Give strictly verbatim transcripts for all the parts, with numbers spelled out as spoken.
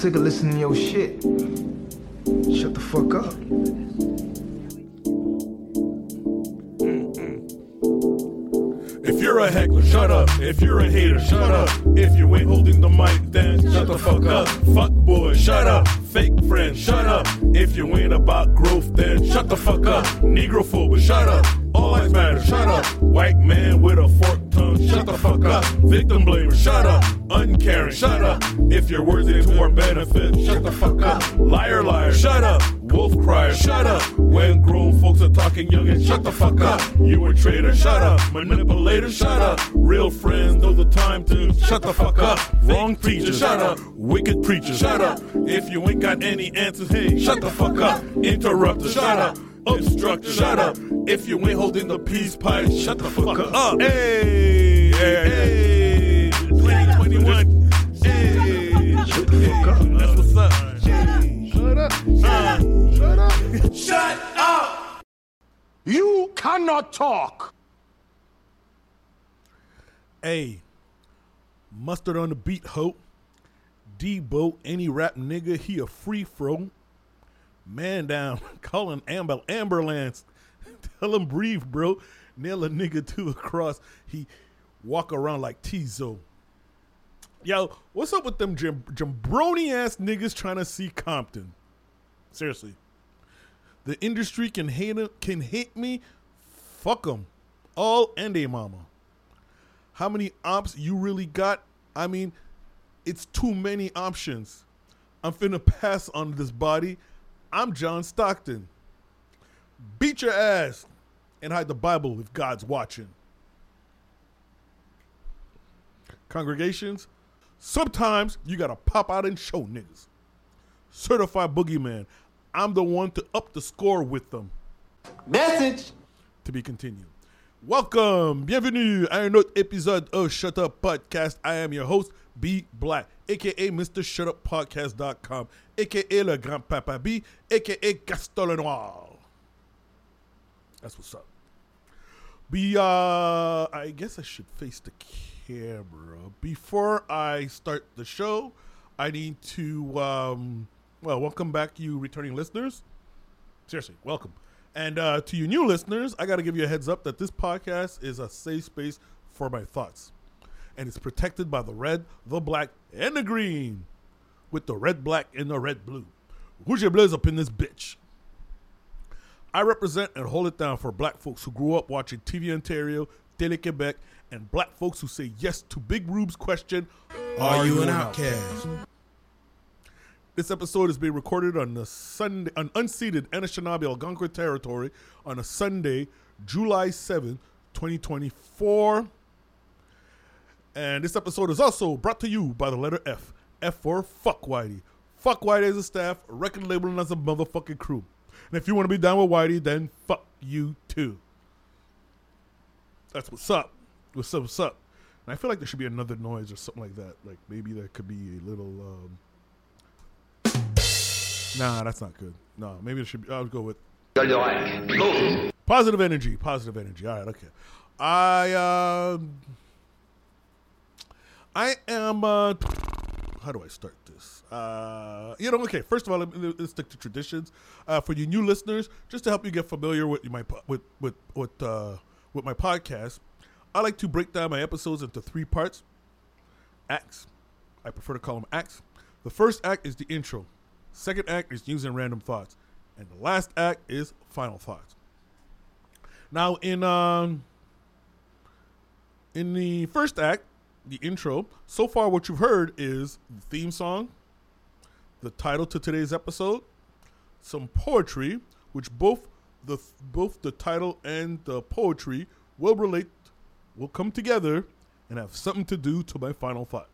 sick of listening to your shit. Shut the fuck up. If you're a heckler, shut up. If you're a hater, shut up. If you ain't holding the mic, then shut the fuck up. Fuck boy, shut up. Fake friend, shut up. If you ain't about growth, then shut the fuck up. Negrophobe, shut up. All lives matter, shut up. White man with a forked tongue, shut the fuck up. Victim blamer, shut up. Uncaring, shut up. If you're worthy to our benefit, shut the fuck up. Liar, liar, shut up. Wolf crier, shut up. When grown folks are talking young and shut the fuck up. You a traitor, shut up. Manipulator, shut up. Real friends know the time to shut the fuck up. Wrong preacher, shut up. Wicked preacher, shut up. If you ain't got any answers, hey, shut the fuck up. Interrupter, shut up. Obstructor, shut up. If you ain't holding the peace pipe, shut the fuck up. Hey, hey, hey. twenty twenty-one. Hey, shut the fuck up. That's what's up. Shut up. Uh, shut up. Shut up. You cannot talk. Hey, mustard on the beat, ho. Debo, any rap nigga, he a free throw. Man down, calling Amber, Amberlance. Tell him breathe, bro. Nail a nigga to the cross. He walk around like Tizo. Yo, what's up with them jam- jambroni ass niggas trying to see Compton? Seriously. The industry can hate him, can hate me. Fuck them. All and a mama. How many ops you really got? I mean, it's too many options. I'm finna pass on this body. I'm John Stockton. Beat your ass and hide the Bible if God's watching. Congregations, sometimes you gotta pop out and show niggas. Certified boogeyman, I'm the one to up the score with them. Message. To be continued. Welcome, bienvenue à un autre épisode of Shut Up Podcast. I am your host, B Black, aka Mister Shut Up Podcast dot com, aka Le Grand Papa B, aka Gaston Lenoir. That's what's up. Be uh, I guess I should face the camera before I start the show. I need to um, well, welcome back, you returning listeners. Seriously, welcome. And uh, to you new listeners, I got to give you a heads up that this podcast is a safe space for my thoughts. And it's protected by the red, the black, and the green. With the red, black, and the red, blue. Rouge et bleu up in this bitch. I represent and hold it down for black folks who grew up watching T V Ontario, Télé-Québec, and black folks who say yes to Big Rube's question, Are, are you, you an outcast? outcast? This episode is being recorded on the Sunday, on unceded Anishinaabe Algonquin territory on a Sunday, July seventh, twenty twenty-four. And this episode is also brought to you by the letter F. F for Fuck Whitey. Fuck Whitey as a staff, record labeling as a motherfucking crew. And if you want to be down with Whitey, then fuck you too. That's what's up. What's up, what's up? And I feel like there should be another noise or something like that. Like maybe there could be a little... Um, Nah, that's not good. No, maybe it should be. I'll go with positive energy. Positive energy. All right, okay. I uh, I am. Uh, how do I start this? Uh, you know, okay. First of all, let me, let's stick to traditions. Uh, for you new listeners, just to help you get familiar with my with with with uh, with my podcast, I like to break down my episodes into three parts. Acts. I prefer to call them acts. The first act is the intro. Second act is news and random thoughts. And the last act is final thoughts. Now, in um, in the first act, the intro, so far what you've heard is the theme song, the title to today's episode, some poetry, which both the both the title and the poetry will relate, will come together and have something to do to my final thought.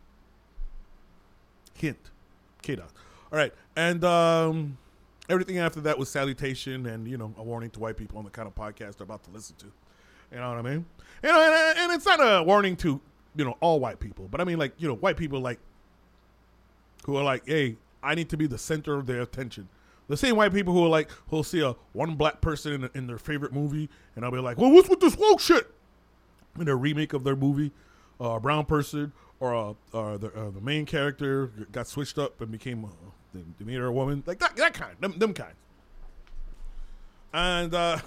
Hint. K-Dot. All right, and um, everything after that was salutation and, you know, a warning to white people on the kind of podcast they're about to listen to. You know what I mean? You know, and, and it's not a warning to, you know, all white people, but I mean, like, you know, white people like who are like, hey, I need to be the center of their attention. The same white people who are like, who'll see a one black person in, in their favorite movie, and I'll be like, well, what's with this woke shit? In their remake of their movie, uh, a brown person or uh, uh, the uh, the main character got switched up and became uh, they, they made her a woman, like that that kind, them them kind. And uh,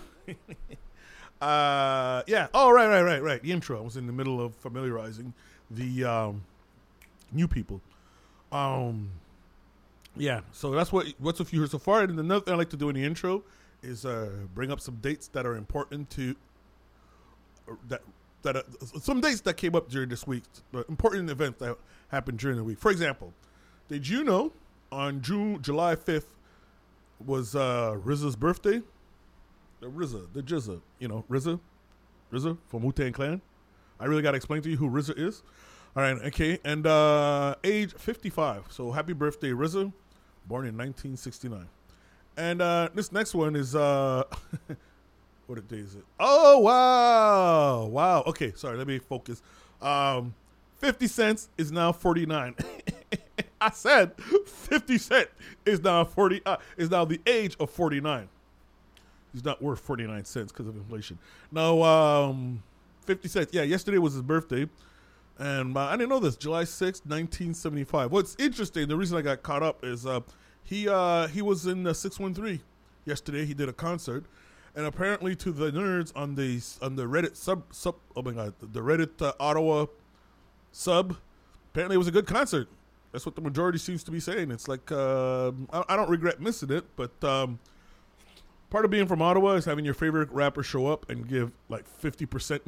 uh, yeah, oh right right right right. The intro. I was in the middle of familiarizing the um, new people. Um, yeah, so that's what what's with you here so far. And another thing I like to do in the intro is uh, bring up some dates that are important to uh, that that uh, some dates that came up during this week, uh, important events that happened during the week. For example, did you know on June July fifth was uh, R Z A's birthday? The R Z A, the Jizza, you know R Z A, R Z A from Wu-Tang Clan. I really got to explain to you who R Z A is. All right, okay, and uh, age fifty-five. So happy birthday, R Z A, born in nineteen sixty-nine. And uh, this next one is, uh, what day is it? Oh, wow, wow. Okay, sorry, let me focus. Um, fifty cents is now forty-nine. I said fifty cent is now forty. Uh, is now the age of forty-nine. He's not worth forty-nine cents because of inflation. No, um, fifty cents. Yeah, yesterday was his birthday. And uh, I didn't know this. July sixth, nineteen seventy-five. What's interesting, the reason I got caught up is uh, he uh, he was in the six one three yesterday. He did a concert. And apparently to the nerds on the on the Reddit sub, sub oh my God, the Reddit uh, Ottawa sub, apparently it was a good concert. That's what the majority seems to be saying. It's like, uh, I, I don't regret missing it, but um, part of being from Ottawa is having your favorite rapper show up and give like fifty percent.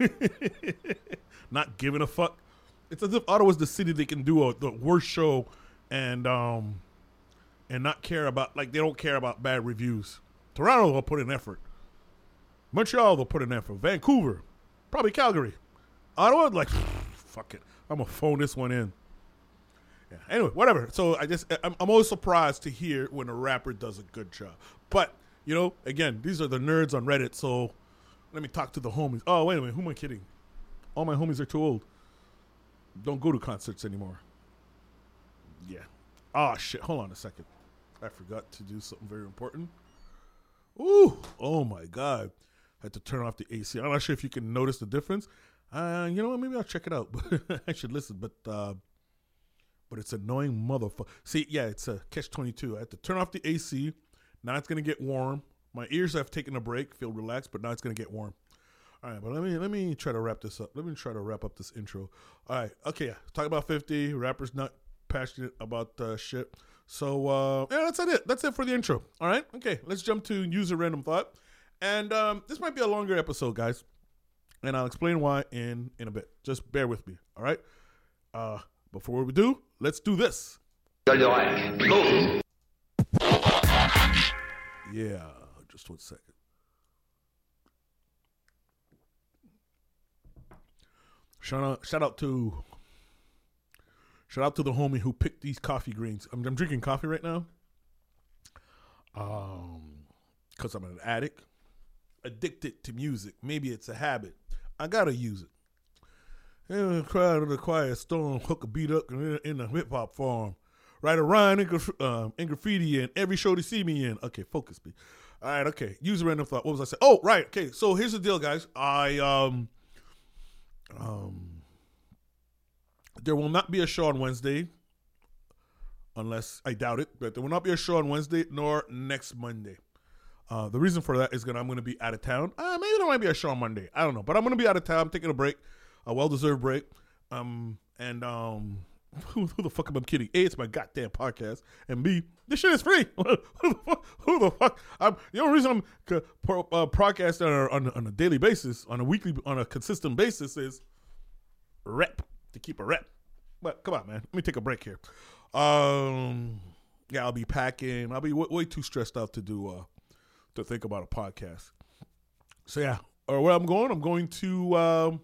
Not giving a fuck. It's as if Ottawa's the city they can do a, the worst show and um and not care about, like they don't care about bad reviews. Toronto will put in effort. Montreal they'll put in effort. Vancouver, probably Calgary. Ottawa, like fuck it, I'm gonna phone this one in. Yeah. Anyway, whatever. So I just I'm, I'm always surprised to hear when a rapper does a good job. But you know, again, these are the nerds on Reddit. So let me talk to the homies. Oh wait a minute, who am I kidding? All my homies are too old. Don't go to concerts anymore. Yeah. Oh, shit. Hold on a second. I forgot to do something very important. Ooh. Oh, my God. I had to turn off the A C. I'm not sure if you can notice the difference. Uh, you know what? Maybe I'll check it out. I should listen. But uh, but it's annoying motherfucker. See, yeah, it's a catch twenty-two. I had to turn off the A C. Now it's going to get warm. My ears have taken a break. Feel relaxed. But now it's going to get warm. All right, but let me let me try to wrap this up. Let me try to wrap up this intro. All right, okay, yeah. Talk about fifty. Rappers not passionate about uh, shit. So uh, yeah, that's it. That's it for the intro. All right, okay. Let's jump to user random thought, and um, this might be a longer episode, guys, and I'll explain why in in a bit. Just bear with me. All right. Uh, before we do, let's do this. Yeah, just one second. Shout out, shout out to shout out to the homie who picked these coffee greens. I'm, I'm drinking coffee right now, um, because I'm an addict, addicted to music. Maybe it's a habit. I gotta use it. In the crowd of the quiet storm, hook a beat up in, in the hip hop form, write a rhyme in, graf- um, in graffiti in every show they see me in. Okay, focus me. All right, okay. User random thought. What was I saying? Oh, right. Okay, so here's the deal, guys. I um. Um, there will not be a show on Wednesday, unless I doubt it. But there will not be a show on Wednesday nor next Monday. Uh, the reason for that is that I'm going to be out of town. Uh, maybe there might be a show on Monday. I don't know, but I'm going to be out of town. I'm taking a break, a well-deserved break. Um, and um, who, who the fuck am I kidding? A, it's my goddamn podcast, and B, this shit is free. who, the fuck, who the fuck? I'm, the only reason I'm uh, broadcasting on, on, on a daily basis, on a weekly, on a consistent basis, is rep to keep a rep. But come on, man, let me take a break here. Um, yeah, I'll be packing. I'll be w- way too stressed out to do uh, to think about a podcast. So yeah, or where I'm going, I'm going to. Um,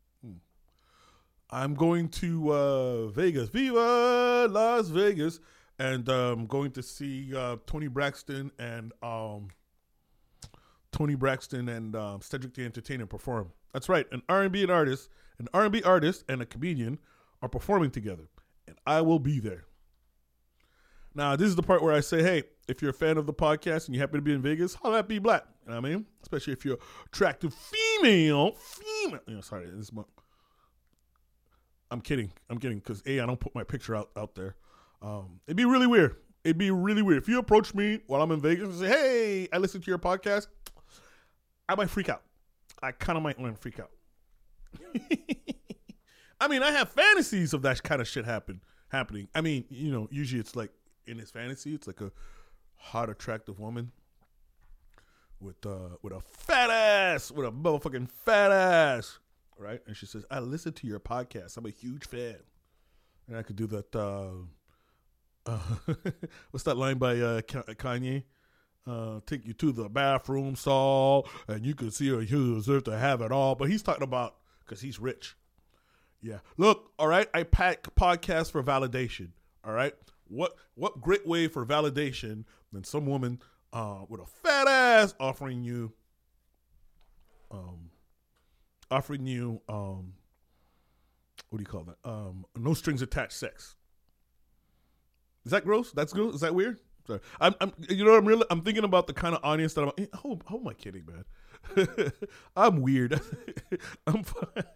I'm going to uh, Vegas. Viva Las Vegas. And I'm um, going to see uh, Tony Braxton and um, Tony Braxton and um, Cedric the Entertainer perform. That's right. An R and B artist, an R and B artist and a comedian are performing together. And I will be there. Now, this is the part where I say, hey, if you're a fan of the podcast and you happen to be in Vegas, holla at B Black. You know what I mean? Especially if you're attractive female. Female. You know, sorry, this is my... I'm kidding. I'm kidding because A, I don't put my picture out, out there. Um, it'd be really weird. It'd be really weird. If you approach me while I'm in Vegas and say, hey, I listen to your podcast, I might freak out. I kind of might want to freak out. I mean, I have fantasies of that kind of shit happen happening. I mean, you know, usually it's like in his fantasy, it's like a hot, attractive woman with uh, with a fat ass, with a motherfucking fat ass, right? And she says, I listen to your podcast. I'm a huge fan. And I could do that. Uh, uh, what's that line by uh, Kanye? Uh, take you to the bathroom stall, and you can see her. You deserve to have it all. But he's talking about because he's rich. Yeah. Look, all right. I pack podcasts for validation. All right. What what great way for validation than some woman uh, with a fat ass offering you, um, offering you, um, what do you call that? Um, no strings attached sex. Is that gross? That's gross. Is that weird? Sorry. I'm, I'm, you know what I'm really, I'm thinking about the kind of audience that I'm, how, how am I kidding, man? I'm weird. I'm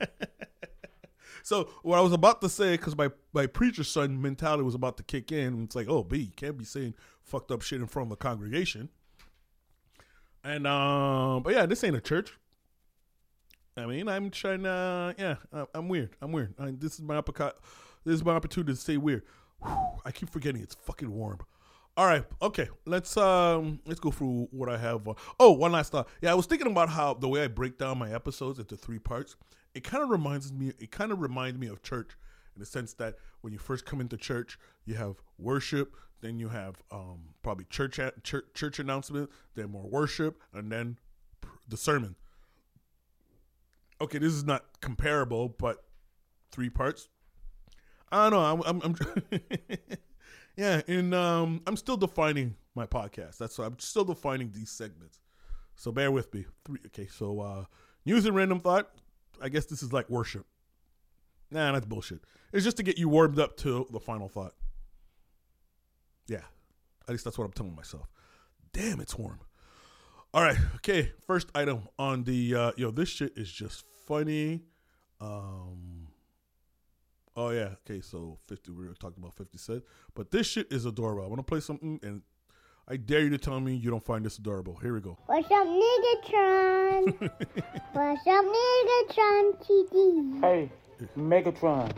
So what I was about to say, because my, my preacher son mentality was about to kick in, it's like, oh, B, you can't be saying fucked up shit in front of the congregation. And, um, but yeah, this ain't a church. I mean, I'm trying to, yeah, I'm weird. I'm weird. I, this is my uppercut. This is my opportunity to stay weird. Whew, I keep forgetting it's fucking warm. All right, okay. Let's um let's go through what I have. Uh, oh, one last thought. Yeah, I was thinking about how the way I break down my episodes into three parts. It kind of reminds me. It kind of reminds me of church in the sense that when you first come into church, you have worship, then you have um probably church at, church, church announcement, then more worship, and then the sermon. Okay, this is not comparable, but three parts. I don't know. I'm. I'm, I'm yeah, and um, I'm still defining my podcast. That's why I'm still defining these segments. So bear with me. Three. Okay, so uh, news and random thought. I guess this is like worship. Nah, that's bullshit. It's just to get you warmed up to the final thought. Yeah, at least that's what I'm telling myself. Damn, it's warm. All right. Okay. First item on the uh, yo. This shit is just funny. Um. Oh, yeah. Okay, so fifty, we were talking about fifty Cent. But this shit is adorable. I want to play something, and I dare you to tell me you don't find this adorable. Here we go. What's up, Megatron? What's up, Megatron T D? Hey, Megatron.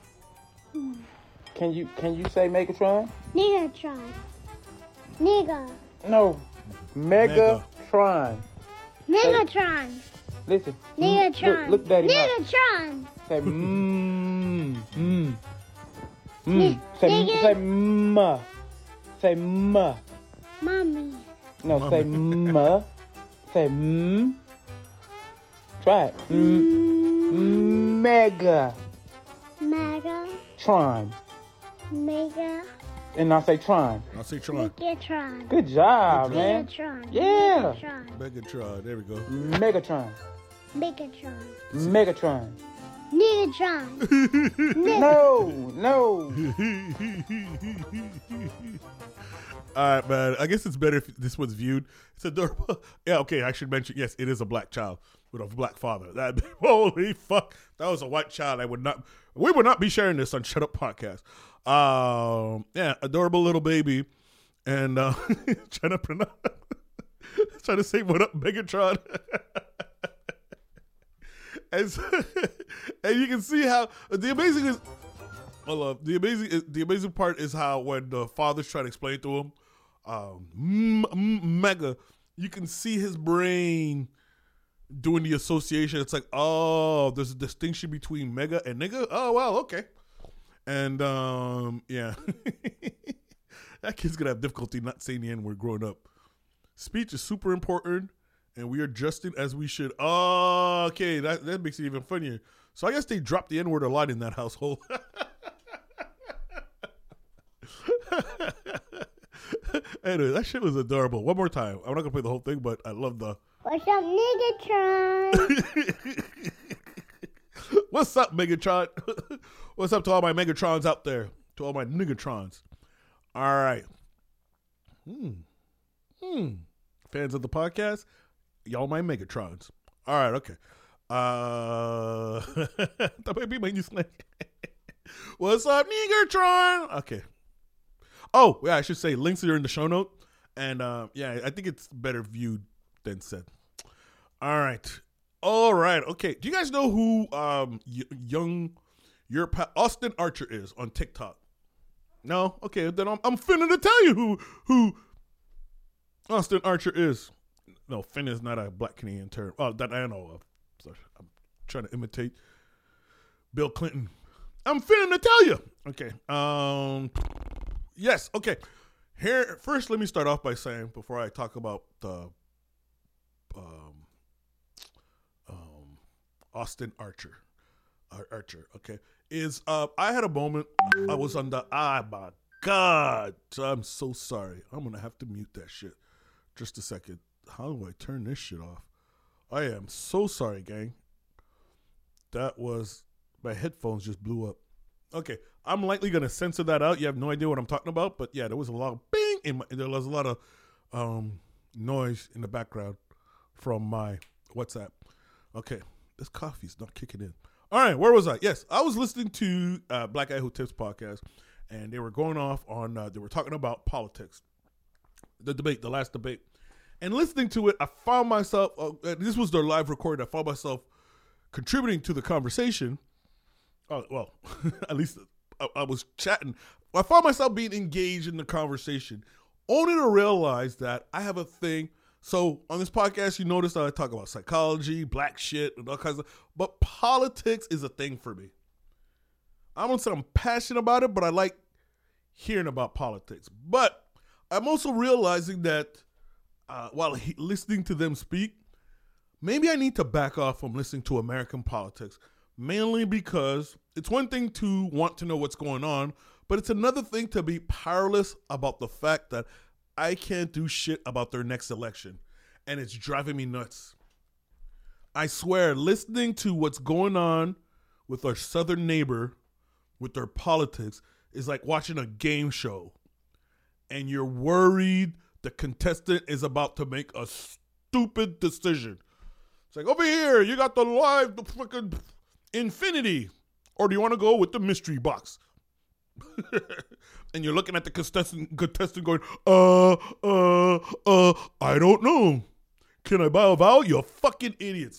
Can you can you say Megatron? Megatron. Nigga. No, Megatron. Megatron. Listen. Megatron. Look, look Daddy. Megatron. Say mmm, mmm, mmm. Ni- Say, nigga. say ma. Say ma. Mommy. No, say ma. Say mm. Try it. Mm. Mega. Mega. Tron. Mega. And now say Tron. I'll say Tron. Megatron. Good job, man. Megatron. Yeah. Megatron. Megatron. There we go. Megatron. Megatron. Megatron. Megatron. No, no. All right, man. I guess it's better if this one's viewed. It's adorable. Yeah, okay. I should mention, yes, it is a black child with a black father. That holy fuck. That was a white child. I would not. We would not be sharing this on Shut Up Podcast. Um, yeah, adorable little baby, and uh, trying to pronounce, trying to say what up, Megatron. and, so, and you can see how the amazing is. I love the amazing. The amazing part is how when the father's trying to explain to him, um, m- m- mega, you can see his brain doing the association. It's like, oh, there's a distinction between mega and nigga. Oh, well, okay. And, um, yeah. That kid's going to have difficulty not saying the N-word growing up. Speech is super important, and we are adjusting as we should. Oh, okay. That, that makes it even funnier. So I guess they dropped the N-word a lot in that household. Anyway, that shit was adorable. One more time. I'm not going to play the whole thing, but I love the... What's up, Megatron? What's up, Megatron? What's up to all my Megatrons out there? To all my Niggatrons. All right. Hmm. Hmm. Fans of the podcast, y'all my Megatrons. All right, okay. Uh, that might be my new slang. What's up, Negertron? Okay. Oh, yeah, I should say links are in the show note. And uh, yeah, I think it's better viewed than said. All right. All right. Okay. Do you guys know who um, y- young your pa- Austin Archer is on TikTok? No? Okay. Then I'm, I'm finna to tell you who who Austin Archer is. No, Finn is not a black Canadian term. Oh, that I know of. Sorry, I'm trying to imitate Bill Clinton. I'm finna to tell you. Okay. Um. Yes. Okay. Here, first, let me start off by saying, before I talk about the um, um, Austin Archer, Ar- Archer, okay, is uh, I had a moment. I was on the. Ah, my God, I'm so sorry. I'm gonna have to mute that shit. Just a second. How do I turn this shit off? I am so sorry, gang. That was my headphones just blew up. Okay, I'm likely gonna censor that out. You have no idea what I'm talking about, but yeah, there was a lot of bing in my, there was a lot of um, noise in the background from my WhatsApp. Okay, this coffee's not kicking in. All right, where was I? Yes, I was listening to uh, Black Guy Who Tips podcast, and they were going off on. Uh, they were talking about politics, the debate, the last debate, and listening to it, I found myself. Uh, this was their live recording. I found myself contributing to the conversation. Oh, well, at least I, I was chatting. I found myself being engaged in the conversation, only to realize that I have a thing. So on this podcast, you notice that I talk about psychology, black shit, and all kinds of, but politics is a thing for me. I won't say I'm passionate about it, but I like hearing about politics. But I'm also realizing that uh, while he, listening to them speak, maybe I need to back off from listening to American politics. Mainly because it's one thing to want to know what's going on, but it's another thing to be powerless about the fact that I can't do shit about their next election. And it's driving me nuts. I swear, listening to what's going on with our southern neighbor, with their politics, is like watching a game show. And you're worried the contestant is about to make a stupid decision. It's like, over here, you got the live, the fucking Infinity, or do you want to go with the mystery box? And you're looking at the contestant, contestant going, uh, uh, uh, I don't know. Can I buy a vowel? You fucking idiots.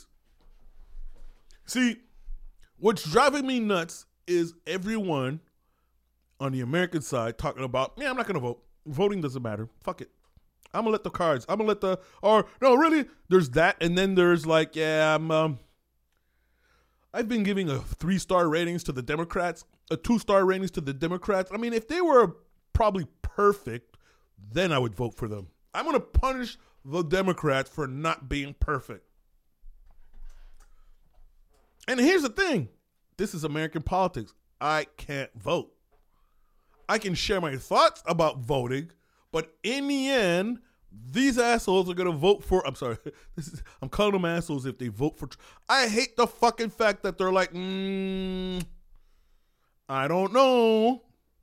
See, what's driving me nuts is everyone on the American side talking about, yeah, I'm not going to vote. Voting doesn't matter. Fuck it. I'm going to let the cards, I'm going to let the, or no, really, there's that. And then there's like, yeah, I'm, um, I've been giving a three-star ratings to the Democrats, a two-star ratings to the Democrats. I mean, if they were probably perfect, then I would vote for them. I'm going to punish the Democrats for not being perfect. And here's the thing. This is American politics. I can't vote. I can share my thoughts about voting, but in the end, these assholes are going to vote for, I'm sorry, this is, I'm calling them assholes if they vote for, I hate the fucking fact that they're like, mm, I don't know.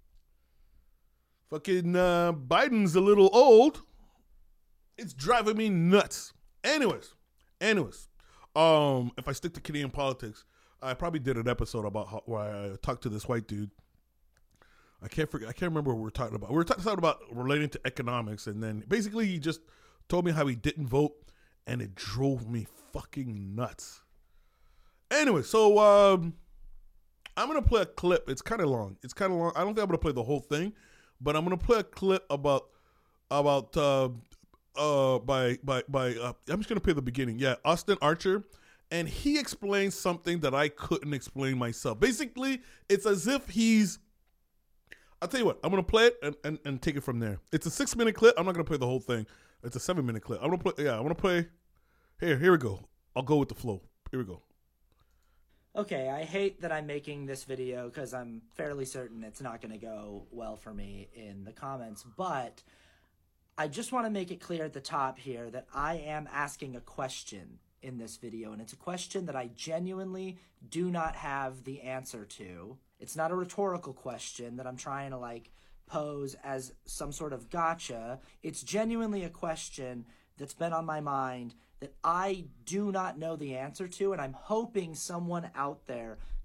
Fucking uh, Biden's a little old. It's driving me nuts. Anyways, anyways, um, if I stick to Canadian politics, I probably did an episode about how, where I talked to this white dude. I can't forget. I can't remember what we were talking about. We were talking about relating to economics, and then basically he just told me how he didn't vote, and it drove me fucking nuts. Anyway, so um, I'm gonna play a clip. It's kind of long. It's kind of long. I don't think I'm gonna play the whole thing, but I'm gonna play a clip about about uh, uh, by by by. Uh, I'm just gonna play the beginning. Yeah, Austin Archer. And he explains something that I couldn't explain myself. Basically, it's as if he's, I'll tell you what, I'm going to play it and, and, and take it from there. It's a six minute clip. I'm not going to play the whole thing. It's a seven minute clip. I'm going to play, yeah, I'm going to play, here, here we go. I'll go with the flow. Here we go. Okay, I hate that I'm making this video because I'm fairly certain it's not going to go well for me in the comments, but I just want to make it clear at the top here that I am asking a question in this video, and it's a question that I genuinely do not have the answer to. It's not a rhetorical question that I'm trying to like pose as some sort of gotcha. It's genuinely a question that's been on my mind that I do not know the answer to, and I'm hoping someone out there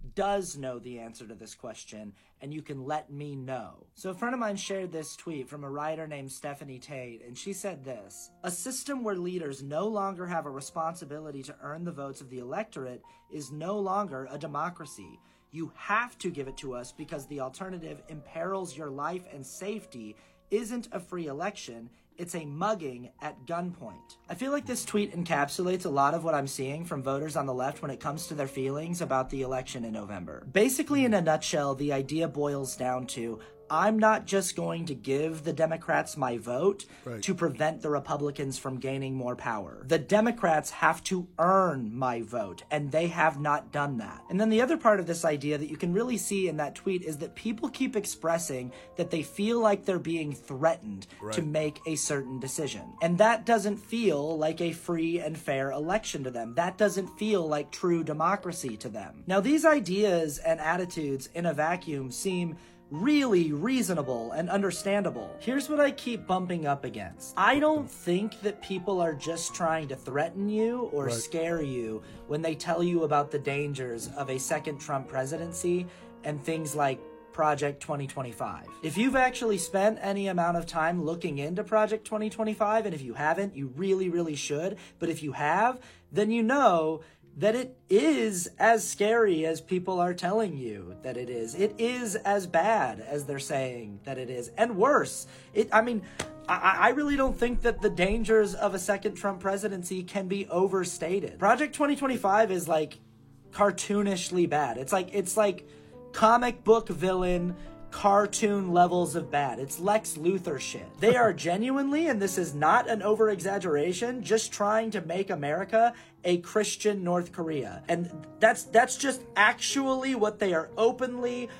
does know the answer to this question, and you can let me know. So a friend of mine shared this tweet from a writer named Stephanie Tate, and she said this: "A system where leaders no longer have a responsibility to earn the votes of the electorate is no longer a democracy. You have to give it to us because the alternative imperils your life and safety isn't a free election. It's a mugging at gunpoint." I feel like this tweet encapsulates a lot of what I'm seeing from voters on the left when it comes to their feelings about the election in November. Basically, in a nutshell, the idea boils down to, I'm not just going to give the Democrats my vote Right. to prevent the Republicans from gaining more power. The Democrats have to earn my vote, and they have not done that. And then the other part of this idea that you can really see in that tweet is that people keep expressing that they feel like they're being threatened Right. to make a certain decision. And that doesn't feel like a free and fair election to them. That doesn't feel like true democracy to them. Now, these ideas and attitudes in a vacuum seem really reasonable and understandable. Here's what I keep bumping up against. I don't think that people are just trying to threaten you or Right. scare you when they tell you about the dangers of a second Trump presidency and things like Project twenty twenty-five. If you've actually spent any amount of time looking into Project twenty twenty-five, and if you haven't, you really, really should, but if you have, then you know that it is as scary as people are telling you that it is. It is as bad as they're saying that it is, and worse. It, I mean, I, I really don't think that the dangers of a second Trump presidency can be overstated. Project twenty twenty-five is like cartoonishly bad. It's like, it's like comic book villain cartoon levels of bad. It's Lex Luthor shit. They are genuinely, and this is not an over exaggeration, just trying to make America a Christian North Korea. And that's that's just actually what they are openly,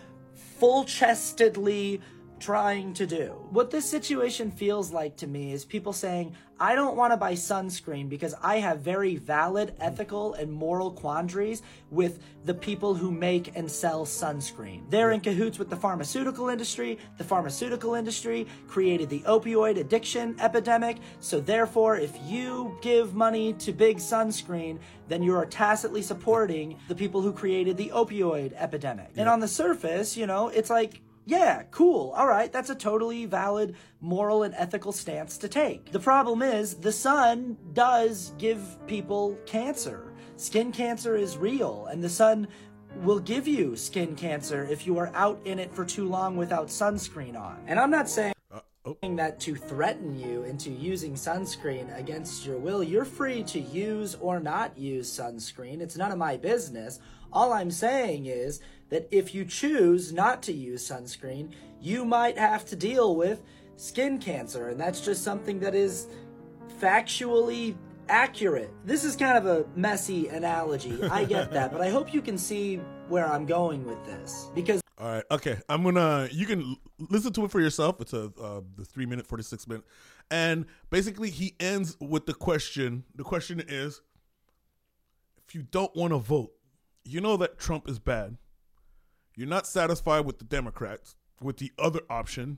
full-chestedly trying to do. What this situation feels like to me is people saying, I don't want to buy sunscreen because I have very valid ethical and moral quandaries with the people who make and sell sunscreen. They're in cahoots with the pharmaceutical industry. The pharmaceutical industry created the opioid addiction epidemic. So therefore, if you give money to big sunscreen, then you are tacitly supporting the people who created the opioid epidemic. And on the surface, you know, it's like, yeah, cool. All right, that's a totally valid moral and ethical stance to take. The problem is the sun does give people cancer. Skin cancer is real, and the sun will give you skin cancer if you are out in it for too long without sunscreen on. And I'm not saying Uh, oh. that to threaten you into using sunscreen against your will. You're free to use or not use sunscreen. It's none of my business. All I'm saying is that if you choose not to use sunscreen, you might have to deal with skin cancer, and that's just something that is factually accurate. This is kind of a messy analogy. I get that, but I hope you can see where I'm going with this, because All right. Okay. I'm gonna. You can l- listen to it for yourself. It's a uh, the three minute forty six minute, and basically he ends with the question. The question is, if you don't want to vote, you know that Trump is bad. You're not satisfied with the Democrats, with the other option.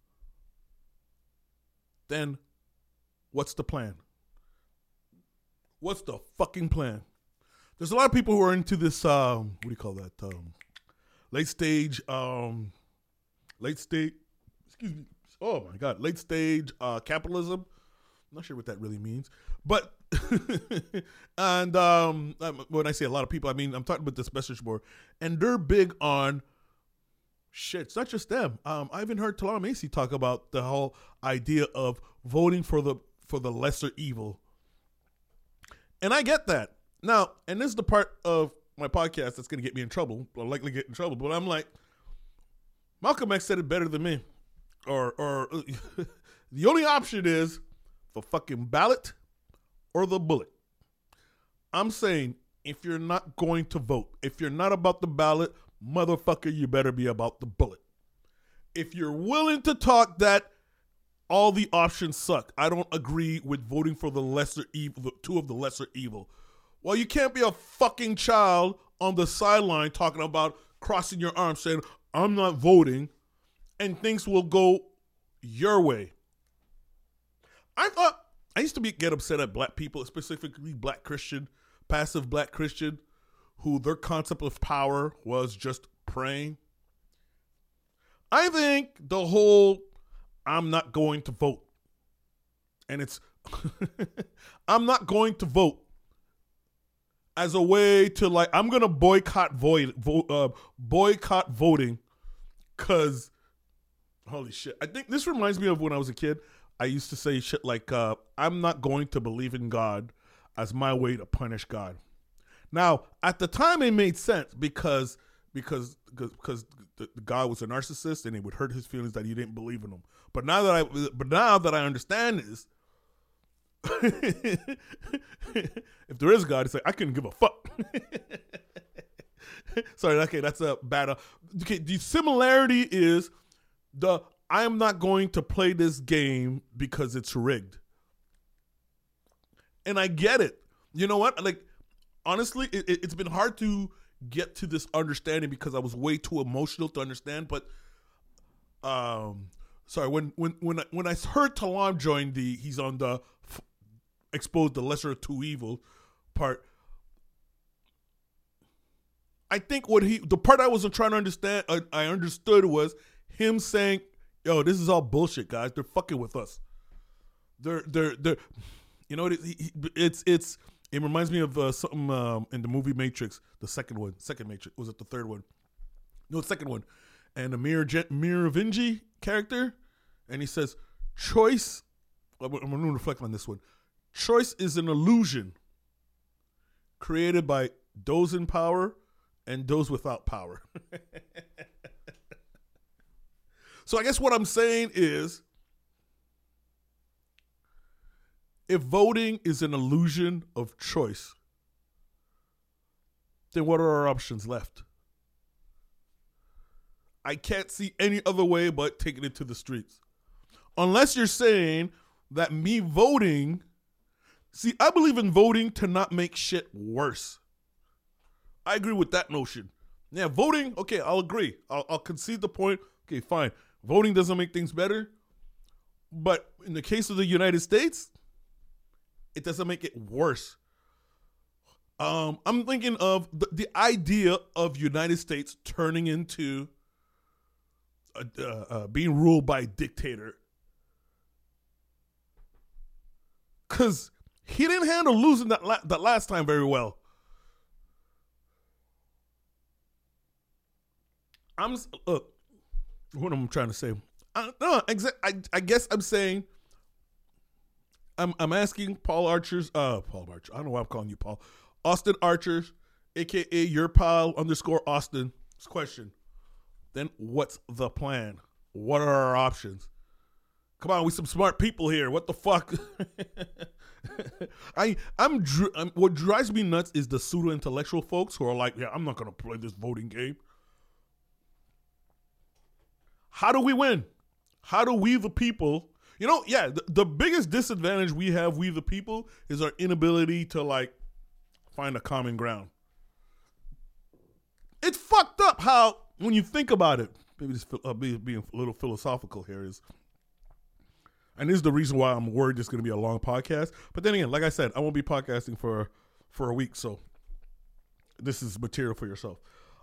Then, what's the plan? What's the fucking plan? There's a lot of people who are into this. Um, what do you call that? Um, late stage. Um, late stage. Excuse me. Oh my God. Late stage uh, capitalism. I'm not sure what that really means, but and um, when I say a lot of people, I mean I'm talking about this message board, and they're big on shit. It's not just them. Um, I even heard Talal Macy talk about the whole idea of voting for the for the lesser evil, and I get that now. And this is the part of my podcast that's going to get me in trouble, or likely get in trouble. But I'm like, Malcolm X said it better than me, or or the only option is the fucking ballot or the bullet. I'm saying if you're not going to vote, if you're not about the ballot, motherfucker, you better be about the bullet. If you're willing to talk that all the options suck, I don't agree with voting for the lesser evil, the two of the lesser evil. Well, you can't be a fucking child on the sideline talking about crossing your arms saying, I'm not voting, and things will go your way. I thought, I used to be get upset at black people, specifically black Christian, passive black Christian, who their concept of power was just praying. I think the whole I'm not going to vote, and it's I'm not going to vote as a way to like I'm gonna boycott void vote uh, boycott voting because holy shit. I think this reminds me of when I was a kid. I used to say shit like uh, I'm not going to believe in God as my way to punish God. Now at the time it made sense because because because the, the God was a narcissist and it would hurt his feelings that he didn't believe in him. But now that I but now that I understand this. If there is God, it's like I couldn't give a fuck. Sorry, okay, that's a bad. Uh, okay, the similarity is the I am not going to play this game because it's rigged, and I get it. You know what? Like, honestly, it, it, it's been hard to get to this understanding because I was way too emotional to understand. But, um, sorry, when when when I, when I heard Talam join the, he's on the f- exposed the lesser of two evil part. I think what he, the part I wasn't trying to understand, I, I understood was him saying, "Yo, this is all bullshit, guys. They're fucking with us. They're, they're, they're, you know, it, it's, it's, it reminds me of uh, something um, in the movie Matrix, the second one, second Matrix. Was it the third one? No, the second one. And the Mir- Merovingi character, and he says, choice, I'm going to reflect on this one. Choice is an illusion created by those in power and those without power." So I guess what I'm saying is, if voting is an illusion of choice, then what are our options left? I can't see any other way but taking it to the streets. Unless you're saying that me voting, see, I believe in voting to not make shit worse. I agree with that notion. Yeah, voting, okay, I'll agree. I'll, I'll concede the point. Okay, fine. Voting doesn't make things better. But in the case of the United States, it doesn't make it worse. Um, I'm thinking of the, the idea of United States turning into a, uh, uh, being ruled by a dictator. Because he didn't handle losing that, la- that last time very well. I'm look. What am I trying to say? I, no, exa- I, I guess I'm saying. I'm I'm asking Paul Archer's. Uh, Paul Archer. I don't know why I'm calling you Paul. Austin Archer's, aka your pal underscore Austin. Question. Then what's the plan? What are our options? Come on, we some smart people here. What the fuck? I I'm, dr- I'm what drives me nuts is the pseudo intellectual folks who are like, yeah, I'm not gonna play this voting game. How do we win? How do we the people, you know, yeah, the, the biggest disadvantage we have, we the people, is our inability to like find a common ground. It's fucked up how, when you think about it, maybe this uh, being, being a little philosophical here is, and this is the reason why I'm worried it's going to be a long podcast. But then again, like I said, I won't be podcasting for, for a week, so this is material for yourself.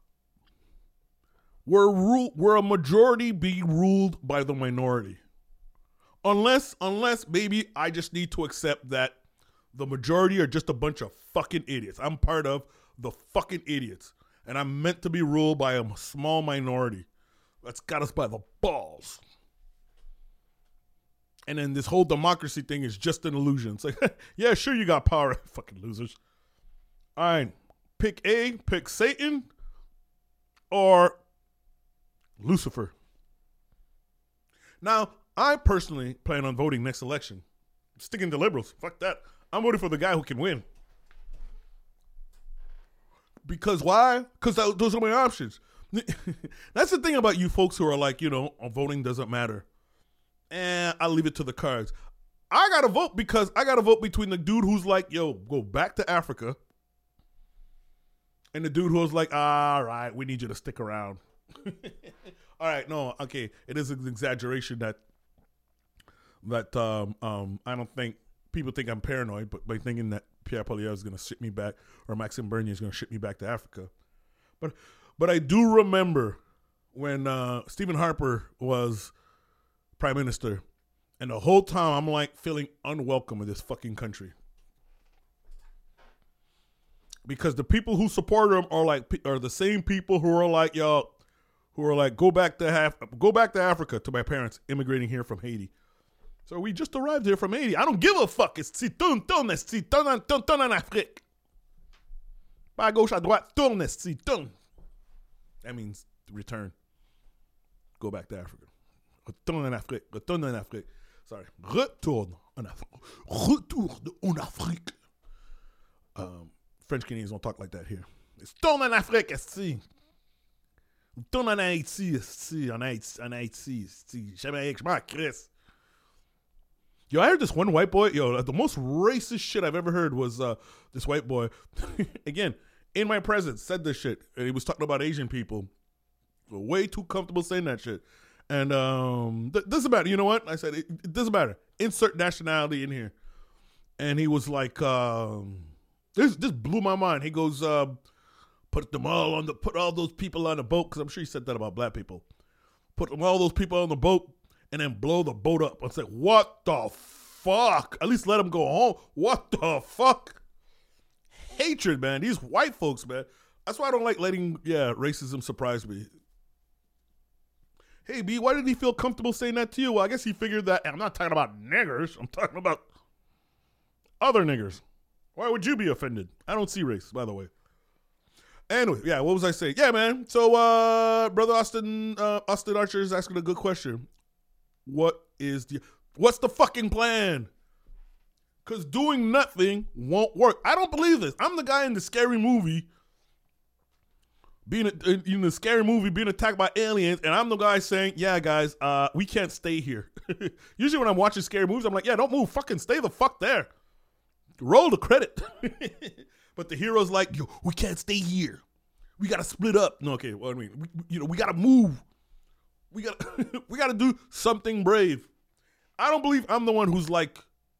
We're, rule, we're a majority being ruled by the minority. Unless, unless maybe I just need to accept that the majority are just a bunch of fucking idiots. I'm part of the fucking idiots. And I'm meant to be ruled by a small minority that's got us by the balls. And then this whole democracy thing is just an illusion. It's like, yeah, sure you got power, fucking losers. All right, pick A, pick Satan, or Lucifer. Now, I personally plan on voting next election. Sticking to liberals. Fuck that. I'm voting for the guy who can win. Because why? Because those are my options. That's the thing about you folks who are like, you know, voting doesn't matter. And I'll leave it to the cards. I got to vote because I got to vote between the dude who's like, yo, go back to Africa. And the dude who's like, all right, we need you to stick around. All right, no, okay. It is an exaggeration that that um, um, I don't think people think I'm paranoid, but by thinking that Pierre Poilievre is going to ship me back, or Maxime Bernier is going to ship me back to Africa. But but I do remember when uh, Stephen Harper was prime minister, and the whole time I'm like feeling unwelcome in this fucking country. Because the people who support him are like are the same people who are like, yo, who are like, go back to half, go back to Africa, to my parents immigrating here from Haiti. So we just arrived here from Haiti. I don't give a fuck. It's si tourne, tourne, si tourne, tourne, tourne en Afrique. Pas à gauche, à droite, tourne, si tourne. That means return. Go back to Africa. Retourne en Afrique. Retourne en Afrique. Sorry. Retourne en Afrique. Retourne en Afrique. Um, French Canadians don't talk like that here. It's tourne en Afrique, esti. Tourne en Haïti, esti. En Haïti, en Haïti, esti. Jamaïque, je m'en crisse. Yo, I heard this one white boy. Yo, the most racist shit I've ever heard was uh, this white boy. Again, in my presence, said this shit. And he was talking about Asian people. Way too comfortable saying that shit. And um, th- doesn't matter. You know what? I said, it, it doesn't matter. Insert nationality in here. And he was like, um, this this blew my mind. He goes, uh, put them all on the, put all those people on the boat. Because I'm sure he said that about black people. Put them, all those people on the boat. And then blow the boat up. I was like, what the fuck? At least let them go home. What the fuck? Hatred, man. These white folks, man. That's why I don't like letting, yeah, racism surprise me. Hey, B, why did he feel comfortable saying that to you? Well, I guess he figured that, I'm not talking about niggers. I'm talking about other niggers. Why would you be offended? I don't see race, by the way. Anyway, yeah, what was I saying? Yeah, man. So, uh, Brother Austin, uh, Austin Archer is asking a good question. What is the what's the fucking plan? Because doing nothing won't work. I don't believe this. I'm the guy in the scary movie being a, in the scary movie being attacked by aliens, and I'm the guy saying, yeah, guys, uh, we can't stay here. Usually when I'm watching scary movies, I'm like, yeah, don't move. Fucking stay the fuck there. Roll the credit. But the hero's like, yo, we can't stay here. We got to split up. No, okay, well, I mean, we, you know, we got to move. We got we got to do something brave. I don't believe I'm the one who's like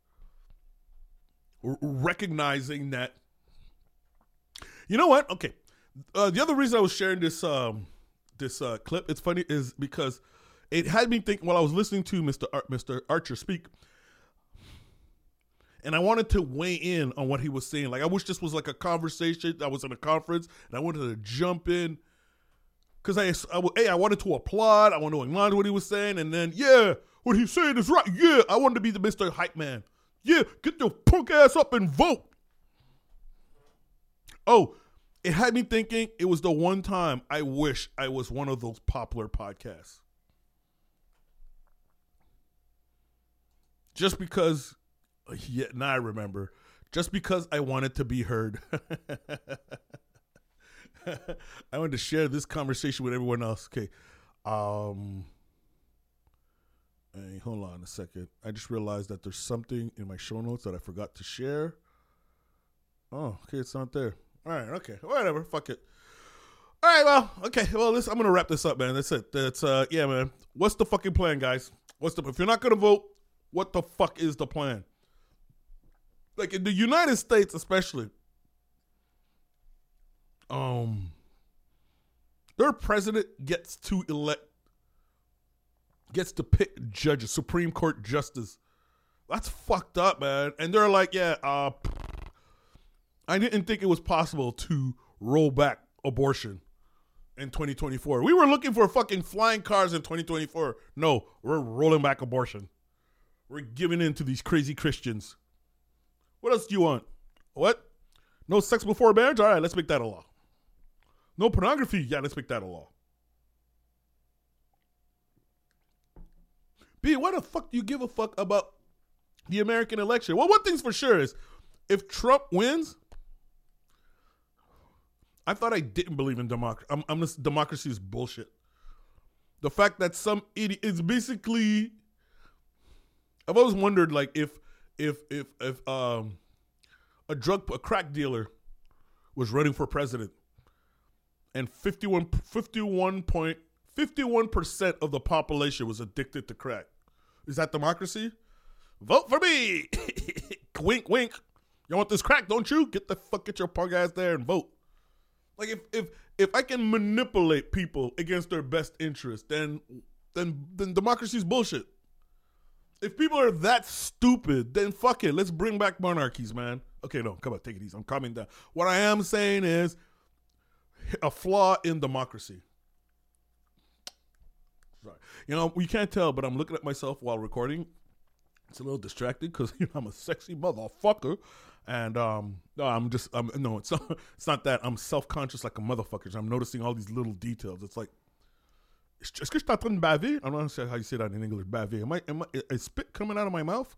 r- recognizing that. You know what? Okay. Uh, the other reason I was sharing this um, this uh, clip, it's funny, is because it had me think while I was listening to Mister Ar- Mister Archer speak, and I wanted to weigh in on what he was saying. Like, I wish this was like a conversation. I was in a conference, and I wanted to jump in. Because I, I, hey, I wanted to applaud. I wanted to acknowledge what he was saying. And then, yeah, what he's saying is right. Yeah, I wanted to be the Mister Hype Man. Yeah, get your punk ass up and vote. Oh, it had me thinking it was the one time I wish I was one of those popular podcasts. Just because, yeah, now I remember. Just because I wanted to be heard. I wanted to share this conversation with everyone else. Okay. Um, hey, hold on a second. I just realized that there's something in my show notes that I forgot to share. Oh, okay. It's not there. All right. Okay. Whatever. Fuck it. All right. Well, okay. Well, this, I'm going to wrap this up, man. That's it. That's, uh, yeah, man. What's the fucking plan, guys? What's the, if you're not going to vote, what the fuck is the plan? Like in the United States, especially, Um, their president gets to elect, gets to pick judges, Supreme Court justice. That's fucked up, man. And they're like, yeah, uh, I didn't think it was possible to roll back abortion in twenty twenty-four. We were looking for fucking flying cars in twenty twenty-four. No, we're rolling back abortion. We're giving in to these crazy Christians. What else do you want? What? No sex before marriage? All right, let's make that a law. No pornography? Yeah, let's make that a law. B, why the fuck do you give a fuck about the American election? Well, one thing's for sure is if Trump wins, I thought I didn't believe in democracy. I'm, I'm just, democracy is bullshit. The fact that some idiot, it's basically, I've always wondered, like, if, if, if, if, um, a drug, a crack dealer was running for president and fifty-one, fifty-one point, fifty-one percent of the population was addicted to crack. Is that democracy? Vote for me. Wink, wink. You want this crack, don't you? Get the fuck, get your punk ass there and vote. Like, if if if I can manipulate people against their best interest, then then then democracy's bullshit. If people are that stupid, then fuck it. Let's bring back monarchies, man. Okay, no, come on, take it easy. I'm calming down. What I am saying is a flaw in democracy. Sorry. You know, you can't tell, but I'm looking at myself while recording. It's a little distracted because, you know, I'm a sexy motherfucker. And um, no, I'm just, I'm, no, it's not, it's not that. I'm self-conscious like a motherfucker. I'm noticing all these little details. It's like, est-ce que je suis en train de baver? I don't know how you say that in English, baver. Am I, am I, is spit coming out of my mouth?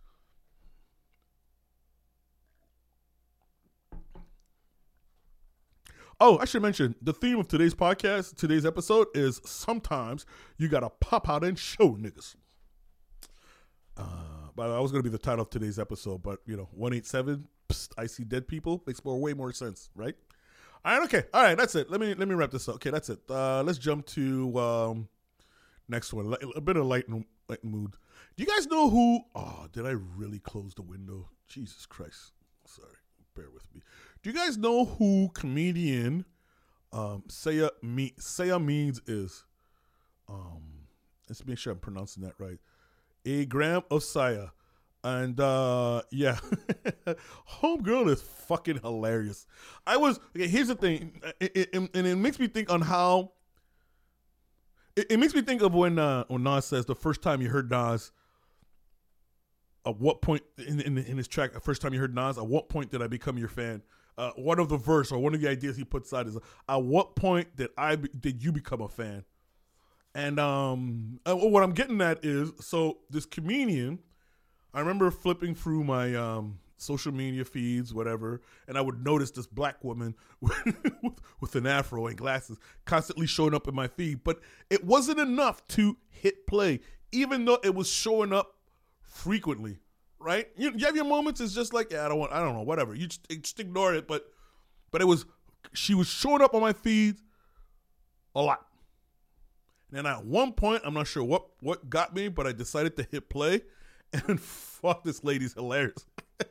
Oh, I should mention, the theme of today's podcast, today's episode is sometimes you gotta pop out and show niggas. Uh, but that was going to be the title of today's episode, but, you know, one eighty-seven, psst, I see dead people, makes more way more sense, right? All right, okay. All right, that's it. Let me let me wrap this up. Okay, that's it. Uh, let's jump to um, next one. A bit of light, light mood. Do you guys know who? Oh, did I really close the window? Jesus Christ. Sorry. Bear with me. Do you guys know who comedian um, Saya, Me- Saya Means is? Um, let's make sure I'm pronouncing that right. A gram of Saya. And, uh, yeah, homegirl is fucking hilarious. I was, okay, here's the thing, it, it, it, and it makes me think on how, it, it makes me think of when, uh, when Nas says the first time you heard Nas, at what point, in, in, in his track, the first time you heard Nas, at what point did I become your fan? Uh, one of the verse or one of the ideas he puts out is, at what point did I, be, did you become a fan? And um, what I'm getting at is, so this comedian, I remember flipping through my um, social media feeds, whatever, and I would notice this black woman with, with an afro and glasses constantly showing up in my feed. But it wasn't enough to hit play, even though it was showing up frequently, right? You, you have your moments. It's just like, yeah, I don't want, I don't know, whatever. You just, just ignore it. But, but it was, she was showing up on my feed a lot. And at one point, I'm not sure what, what got me, but I decided to hit play. And fuck, this lady's hilarious.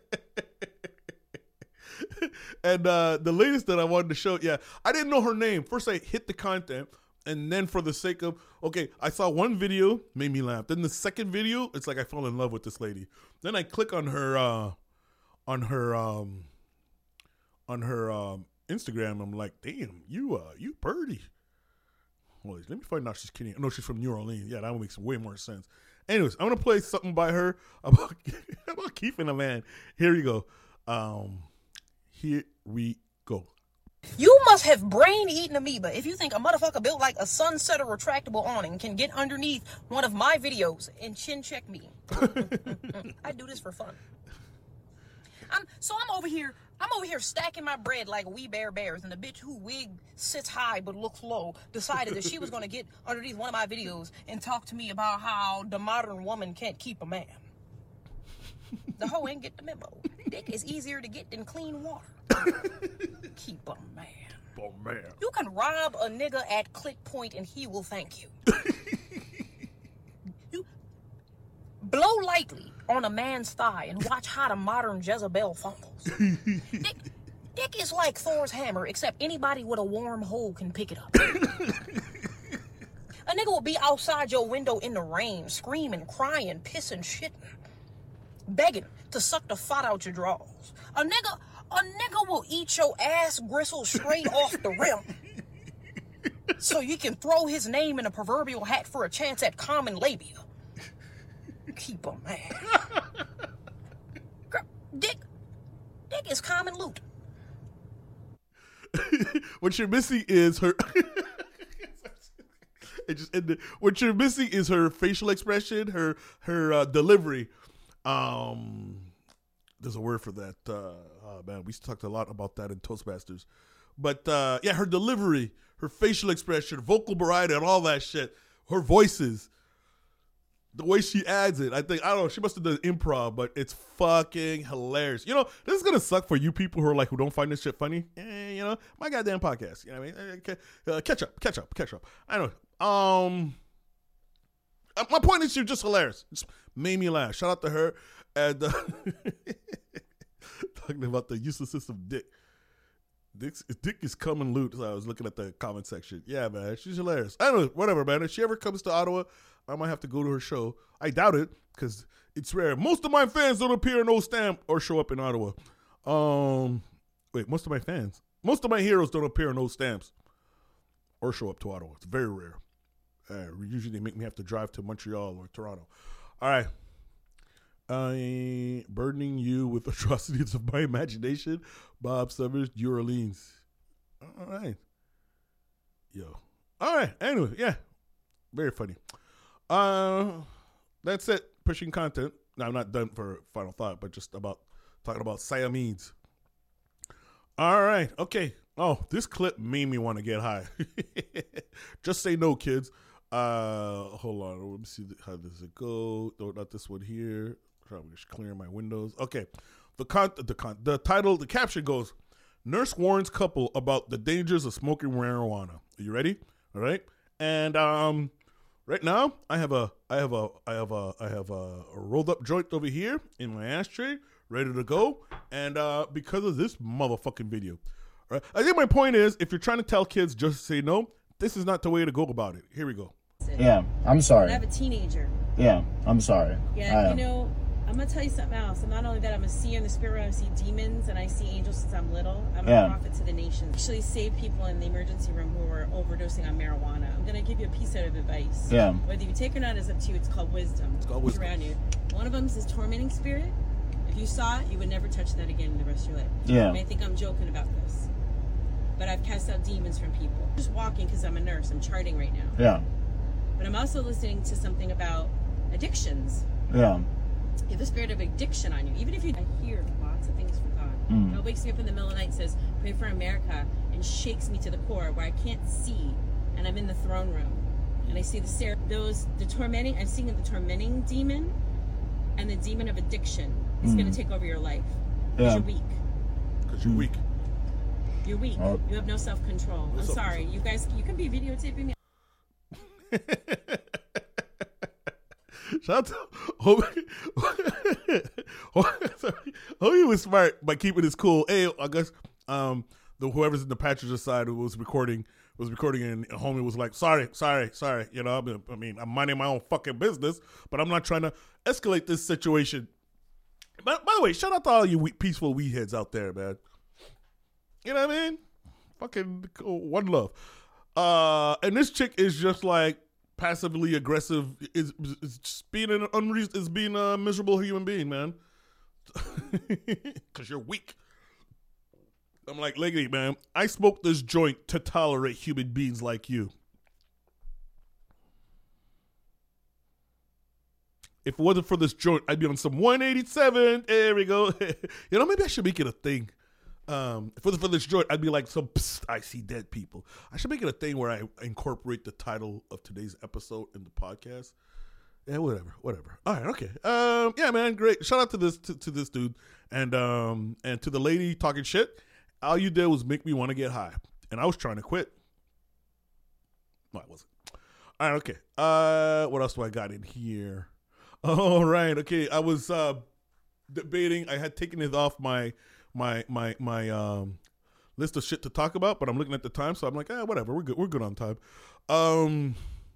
And uh, the latest that I wanted to show, yeah, I didn't know her name. First, I hit the content. And then for the sake of, okay, I saw one video, made me laugh. Then the second video, it's like I fell in love with this lady. Then I click on her, uh, on her, um, on her um, Instagram. I'm like, damn, you, uh, you purty. Well, let me find out she's kidding. No, she's from New Orleans. Yeah, that would make way more sense. Anyways, I'm going to play something by her about, about keeping a man. Here we go. Um, here we go. You must have brain-eaten amoeba if you think a motherfucker built like a sunsetter retractable awning can get underneath one of my videos and chin check me. I do this for fun. I'm, so I'm over here, I'm over here stacking my bread like We Bare Bears, and the bitch who wig sits high but looks low decided that she was going to get underneath one of my videos and talk to me about how the modern woman can't keep a man. The hoe ain't get the memo. Dick is easier to get than clean water. Keep a man. Oh, man. You can rob a nigga at click point and he will thank you. You blow lightly on a man's thigh and watch how the modern Jezebel fumbles. Dick, dick is like Thor's hammer, except anybody with a warm hole can pick it up. A nigga will be outside your window in the rain, screaming, crying, pissing, shitting, begging to suck the fat out your drawers. A nigga, a nigga will eat your ass gristle straight off the rim, so you can throw his name in a proverbial hat for a chance at common labia. Keep a man. Girl, dick, dick is common loot. What you're missing is her. It just ended. What you're missing is her facial expression, her her uh, delivery. Um, there's a word for that. Uh, oh man, we talked a lot about that in Toastmasters. But uh, yeah, her delivery, her facial expression, vocal variety, and all that shit. Her voices, the way she adds it. I think I don't know. She must have done improv, but it's fucking hilarious. You know, this is gonna suck for you people who are like who don't find this shit funny. Eh, you know, my goddamn podcast. You know what I mean? Uh, catch up, catch up, catch up. I know. Um, my point is, she's just hilarious. Just made me laugh. Shout out to her. And uh, talking about the useless system dick. Dick's, dick is coming loot. So I was looking at the comment section. Yeah, man, she's hilarious. I don't know, whatever, man. If she ever comes to Ottawa, I might have to go to her show. I doubt it because it's rare. Most of my fans don't appear in no stamp or show up in Ottawa. Um, wait, most of my fans, most of my heroes don't appear in no stamps or show up to Ottawa. It's very rare. Uh, usually they make me have to drive to Montreal or Toronto. All right. I burdening you with atrocities of my imagination. Bob Summers, New Orleans. All right. Yo. All right. Anyway, yeah. Very funny. Uh, that's it. Pushing content. Now, I'm not done for final thought, but just about talking about Siamese. All right. Okay. Oh, this clip made me want to get high. Just say no, kids. Uh, hold on. Let me see. How does it go? No, not this one here. Probably just clearing my windows. Okay. The con, the con, the title, the caption goes, "Nurse warns couple about the dangers of smoking marijuana." Are you ready? All right. And um, right now I have a, I have a, I have a, I have a, a rolled up joint over here in my ashtray, ready to go. And uh, because of this motherfucking video, all right. I think my point is, if you're trying to tell kids just say no, this is not the way to go about it. Here we go. Yeah, I'm sorry. I have a teenager. Yeah, I'm sorry. Yeah, you know, I'm going to tell you something else. And not only that, I'm a seer in the spirit realm. I see demons and I see angels since I'm little. I'm yeah. a prophet to the nations. Actually save people in the emergency room who are overdosing on marijuana. I'm going to give you a piece of advice. Yeah. Whether you take it or not is up to you. It's called wisdom. It's called wisdom. Around you. One of them is this tormenting spirit. If you saw it, you would never touch that again in the rest of your life. Yeah. You may think I'm joking about this, but I've cast out demons from people. I'm just walking because I'm a nurse. I'm charting right now. Yeah. But I'm also listening to something about addictions. Yeah. You have a spirit of addiction on you. Even if you I hear lots of things from God. Mm. God wakes me up in the middle of the night and says, "Pray for America," and shakes me to the core where I can't see, and I'm in the throne room. And I see the ser- those the tormenting I'm seeing the tormenting demon and the demon of addiction is mm. gonna take over your life. Because Yeah. you're weak. Because you're weak. You're weak. Oh. You have no self-control. No I'm self-control. sorry. You guys you can be videotaping me. Shout out to Homie. Homie was smart by keeping his cool. Hey, I guess um, the whoever's in the passenger side who was recording was recording, and Homie was like, "Sorry, sorry, sorry." You know, I mean, I mean, I'm minding my own fucking business, but I'm not trying to escalate this situation. But by the way, shout out to all you we- peaceful weed heads out there, man. You know what I mean? Fucking one love. Uh, and this chick is just like passively aggressive. Is is just being an unreason is being a miserable human being, man. Because you're weak. I'm like, lady, man, I smoked this joint to tolerate human beings like you. If it wasn't for this joint, I'd be on some one eighty-seven. There we go. You know, maybe I should make it a thing. Um, if it wasn't for this joint, I'd be like some, psst, I see dead people. I should make it a thing where I incorporate the title of today's episode in the podcast. Yeah, whatever, whatever. All right, okay. Um, yeah, man, great. Shout out to this to, to this dude and um and to the lady talking shit. All you did was make me want to get high, and I was trying to quit. No, I wasn't. All right, okay. Uh, what else do I got in here? All right, okay. I was uh debating. I had taken it off my. my my my um list of shit to talk about, but I'm looking at the time, so I'm like, ah, whatever, we're good, we're good on time. Um,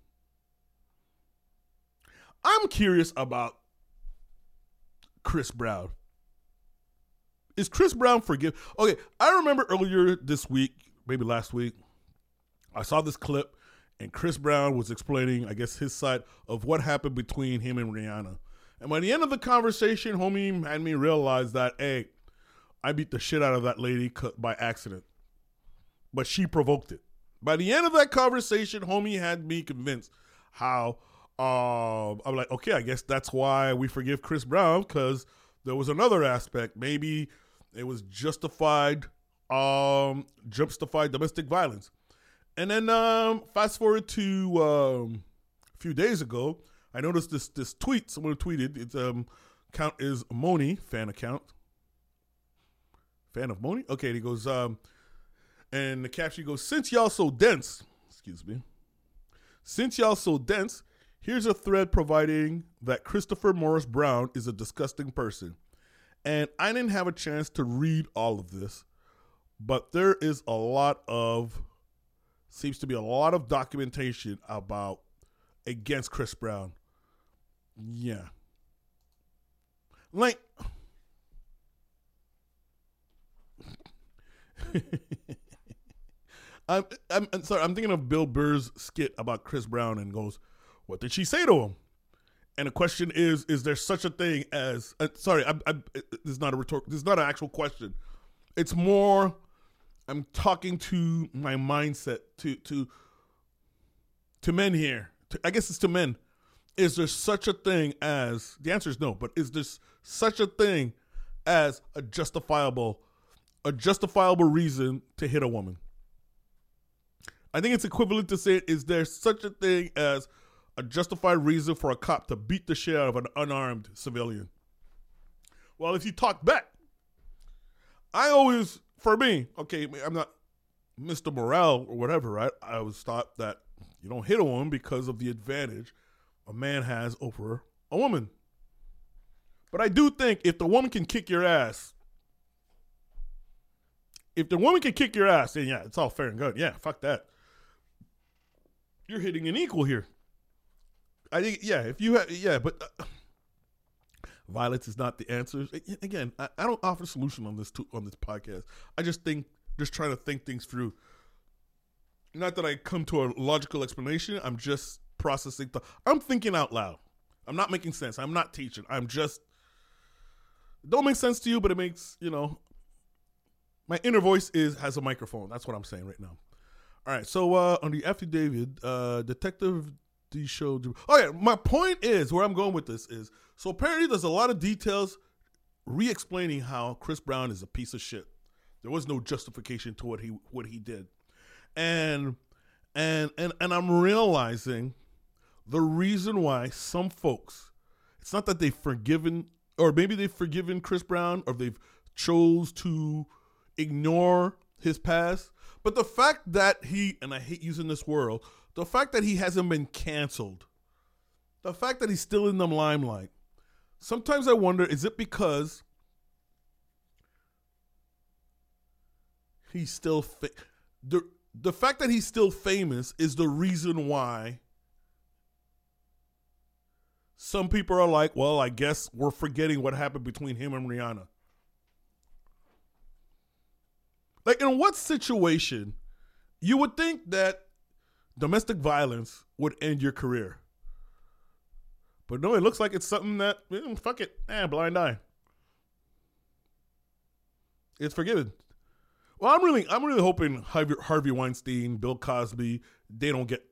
I'm curious about Chris Brown. Is Chris Brown forgive? Okay, I remember earlier this week, maybe last week, I saw this clip, and Chris Brown was explaining, I guess, his side of what happened between him and Rihanna. And by the end of the conversation, homie had me realize that, hey, I beat the shit out of that lady by accident, but she provoked it. By the end of that conversation, homie had me convinced how um, I'm like, okay, I guess that's why we forgive Chris Brown, because there was another aspect. Maybe it was justified, um, justified domestic violence. And then um, fast forward to um, a few days ago, I noticed this this tweet. Someone tweeted. Its um, account is Moni, fan account. Fan of Moni? Okay, and he goes, um, and the caption goes, since y'all so dense, excuse me, since y'all so dense, here's a thread providing that Christopher Morris Brown is a disgusting person. And I didn't have a chance to read all of this, but there is a lot of, seems to be a lot of documentation about against Chris Brown. Yeah. Like, I'm, I'm, I'm sorry, I'm thinking of Bill Burr's skit about Chris Brown and goes, what did she say to him? And the question is, is there such a thing as, uh, sorry, I, I, this is not a rhetorical, this is not an actual question. It's more, I'm talking to my mindset, to to to men here. To, I guess it's to men. Is there such a thing as, the answer is no, but is there such a thing as a justifiable, a justifiable reason to hit a woman? I think it's equivalent to say, is there such a thing as a justified reason for a cop to beat the shit out of an unarmed civilian? Well, if you talk back, I always, for me, okay, I'm not Mister Morale or whatever, right? I always thought that you don't hit a woman because of the advantage a man has over a woman. But I do think if the woman can kick your ass, if the woman can kick your ass, then yeah, it's all fair and good. Yeah, fuck that. You're hitting an equal here. I think, yeah, if you have, yeah, but uh, violence is not the answer. Again, I, I don't offer a solution on this to, on this podcast. I just think, just trying to think things through. Not that I come to a logical explanation. I'm just processing. Th- I'm thinking out loud. I'm not making sense. I'm not teaching. I'm just, it don't make sense to you, but it makes, you know, my inner voice is has a microphone. That's what I'm saying right now. All right, so uh, on the affidavit, uh, Detective D showed. Okay, my point is, where I'm going with this is, so apparently there's a lot of details re-explaining how Chris Brown is a piece of shit. There was no justification to what he what he did, and and and and I'm realizing the reason why some folks, it's not that they've forgiven, or maybe they've forgiven Chris Brown, or they've chose to ignore his past. But the fact that he, and I hate using this word, the fact that he hasn't been canceled, the fact that he's still in the limelight, sometimes I wonder, is it because he's still, fa- the, the fact that he's still famous is the reason why some people are like, well, I guess we're forgetting what happened between him and Rihanna. Like, in what situation you would think that domestic violence would end your career? But no, it looks like it's something that, eh, fuck it, eh, blind eye. It's forgiven. Well, I'm really, I'm really hoping Harvey, Harvey Weinstein, Bill Cosby, they don't get.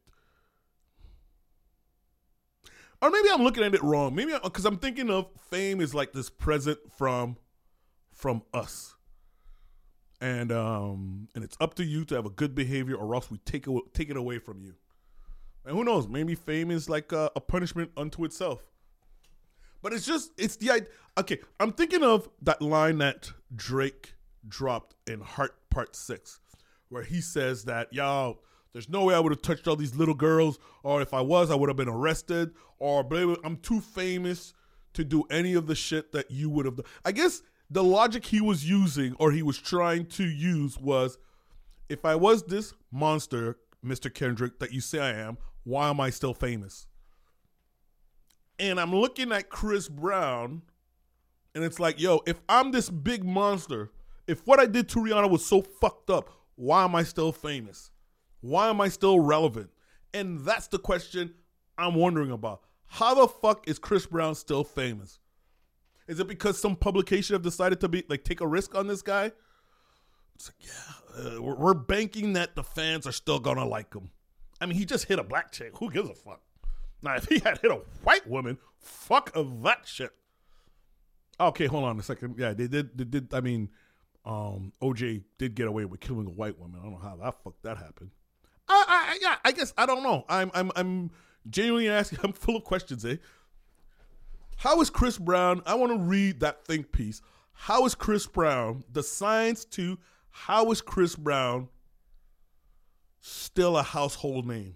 Or maybe I'm looking at it wrong. Maybe because I'm thinking of fame is like this present from, from us. And um, and it's up to you to have a good behavior, or else we take it take it away from you. And who knows? Maybe fame is like a, a punishment unto itself. But it's just it's the idea. Okay, I'm thinking of that line that Drake dropped in Heart Part Six, where he says that, "Yo, there's no way I would have touched all these little girls, or if I was, I would have been arrested, or baby, I'm too famous to do any of the shit that you would have done." I guess the logic he was using, or he was trying to use, was, if I was this monster, Mister Kendrick, that you say I am, why am I still famous? And I'm looking at Chris Brown, and it's like, yo, if I'm this big monster, if what I did to Rihanna was so fucked up, why am I still famous? Why am I still relevant? And that's the question I'm wondering about. How the fuck is Chris Brown still famous? Is it because some publication have decided to be like take a risk on this guy? It's like, yeah, uh, we're, we're banking that the fans are still gonna like him. I mean, he just hit a black chick. Who gives a fuck? Now, if he had hit a white woman, fuck of that shit. Okay, hold on a second. Yeah, they did. They did. I mean, um, O J did get away with killing a white woman. I don't know how that fuck that happened. I, I, yeah, I guess I don't know. I'm, I'm, I'm genuinely asking. I'm full of questions, eh? How is Chris Brown, I want to read that think piece. How is Chris Brown, the science to how is Chris Brown still a household name?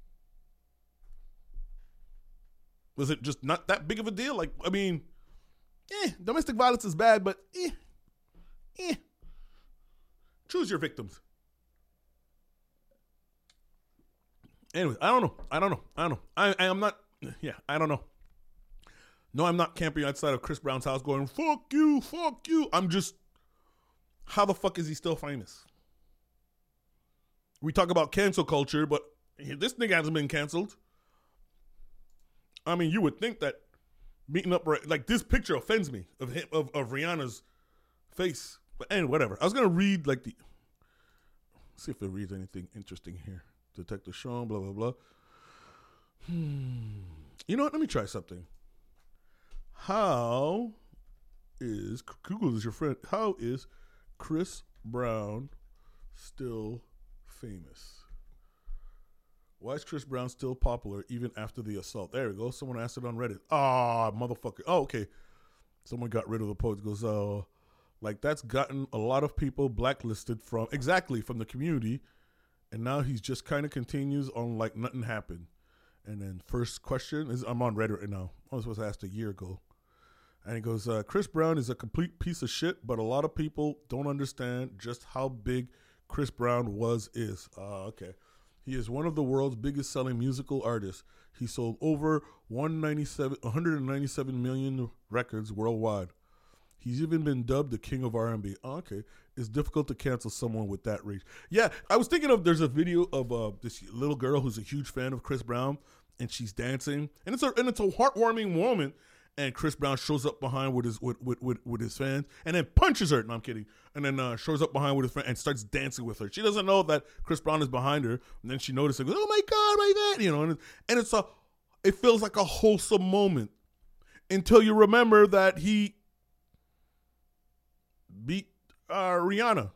Was it just not that big of a deal? Like, I mean, eh, domestic violence is bad, but eh, eh. Choose your victims. Anyway, I don't know. I don't know. I don't know. I, I am not, yeah, I don't know. No, I'm not camping outside of Chris Brown's house going, fuck you, fuck you. I'm just, how the fuck is he still famous? We talk about cancel culture, but this nigga hasn't been canceled. I mean, you would think that beating up, like this picture offends me of him, of, of Rihanna's face. But anyway, whatever. I was going to read like the, let's see if it reads anything interesting here. Detective Sean, blah, blah, blah. Hmm. You know what? Let me try something. How is, Google is your friend, how is Chris Brown still famous? Why is Chris Brown still popular even after the assault? There we go. Someone asked it on Reddit. Ah, motherfucker. Oh, okay. Someone got rid of the post. Goes, uh, like that's gotten a lot of people blacklisted from, exactly, from the community. And now he's just kind of continues on like nothing happened. And then first question is, I'm on Reddit right now. I was supposed to ask a year ago. And he goes, uh, Chris Brown is a complete piece of shit, but a lot of people don't understand just how big Chris Brown was, is. Uh, okay. He is one of the world's biggest selling musical artists. He sold over one hundred ninety-seven million records worldwide. He's even been dubbed the king of R and B. Oh, okay. It's difficult to cancel someone with that reach. Yeah, I was thinking of, there's a video of uh, this little girl who's a huge fan of Chris Brown, and she's dancing. And it's a, and it's a heartwarming moment. And Chris Brown shows up behind with his with, with, with, with his fans and then punches her. No, I'm kidding. And then uh, shows up behind with his friend and starts dancing with her. She doesn't know that Chris Brown is behind her. And then she notices, goes, oh my God, my God. You know, and, and it's a, it feels like a wholesome moment until you remember that he beat uh, Rihanna.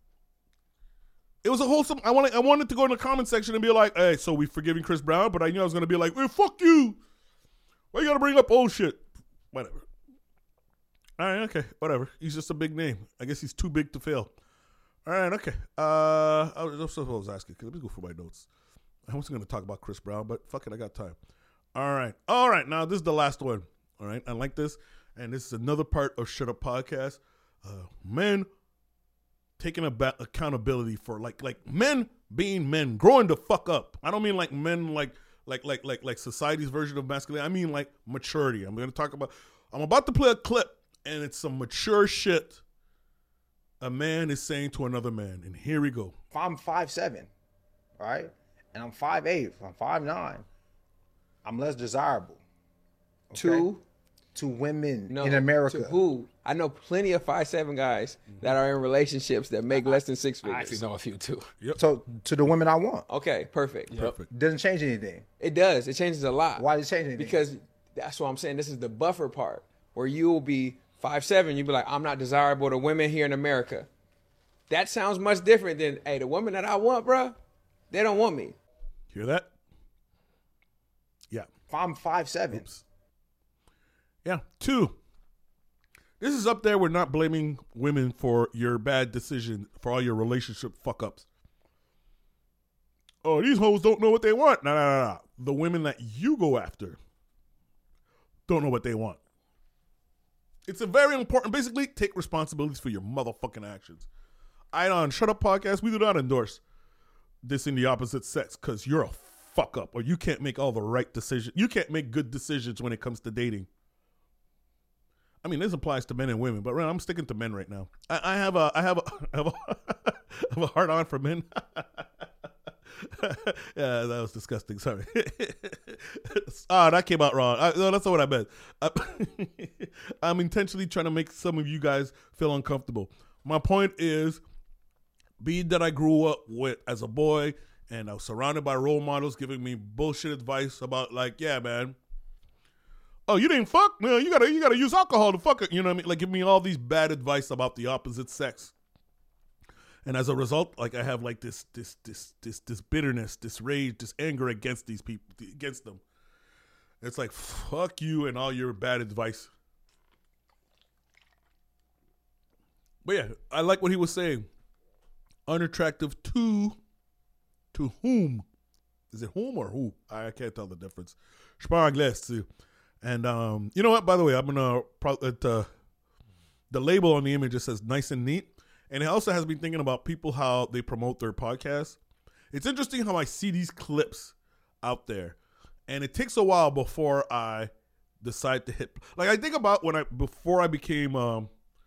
It was a wholesome, I wanted, I wanted to go in the comment section and be like, hey, so we forgiving Chris Brown? But I knew I was going to be like, hey, fuck you. Why you got to bring up old shit? Whatever. All right, okay, whatever. He's just a big name. I guess he's too big to fail. All right, okay. Uh, I was, that's what I was asking. Let me go for my notes. I wasn't going to talk about Chris Brown, but fuck it, I got time. All right. All right, now this is the last one. All right, I like this. And this is another part of Shut Up Podcast. Uh, men taking about accountability for, like, like men being men, growing the fuck up. I don't mean like men like, Like like like like society's version of masculinity. I mean like maturity. I'm going to talk about, I'm about to play a clip, and it's some mature shit a man is saying to another man. And here we go. If I'm five seven, right, and I'm five eight, I'm five nine, I'm less desirable. Okay? To? To women No, in America. To who? I know plenty of five seven guys mm-hmm. that are in relationships that make less than six figures. I actually know a few too. Yep. So to the women I want. Okay, perfect. Perfect. Doesn't change anything. It does. It changes a lot. Why does it change anything? Because that's what I'm saying. This is the buffer part where you will be five seven. You'll be like, I'm not desirable to women here in America. That sounds much different than, hey, the women that I want, bro, they don't want me. Hear that? Yeah. If I'm five seven. Oops. Yeah. Two. This is up there. We're not blaming women for your bad decision, for all your relationship fuck ups. Oh, these hoes don't know what they want. No, no, no, no. The women that you go after don't know what they want. It's a very important, basically, take responsibilities for your motherfucking actions. I on Shut Up Podcast, we do not endorse this in the opposite sex because you're a fuck up or you can't make all the right decisions. You can't make good decisions when it comes to dating. I mean, this applies to men and women, but I'm sticking to men right now. I, I have a, I have a, I have a, I have a hard on for men. Yeah, that was disgusting. Sorry. Oh, that came out wrong. I, no, that's not what I meant. I, I'm intentionally trying to make some of you guys feel uncomfortable. My point is, being that I grew up with as a boy, and I was surrounded by role models giving me bullshit advice about, like, yeah, man. Oh, you didn't fuck? No, you gotta you gotta use alcohol to fuck it. You know what I mean? Like, give me all these bad advice about the opposite sex. And as a result, like, I have like this this this this this bitterness, this rage, this anger against these people, against them. It's like, fuck you and all your bad advice. But yeah, I like what he was saying. Unattractive to to whom? Is it whom or who? I can't tell the difference. Je parle anglais, too. And um, you know what? By the way, I'm gonna pro- it, uh, the label on the image just says "nice and neat," and it also has me thinking about people how they promote their podcasts. It's interesting how I see these clips out there, and it takes a while before I decide to hit. Like I think about when I before I became um,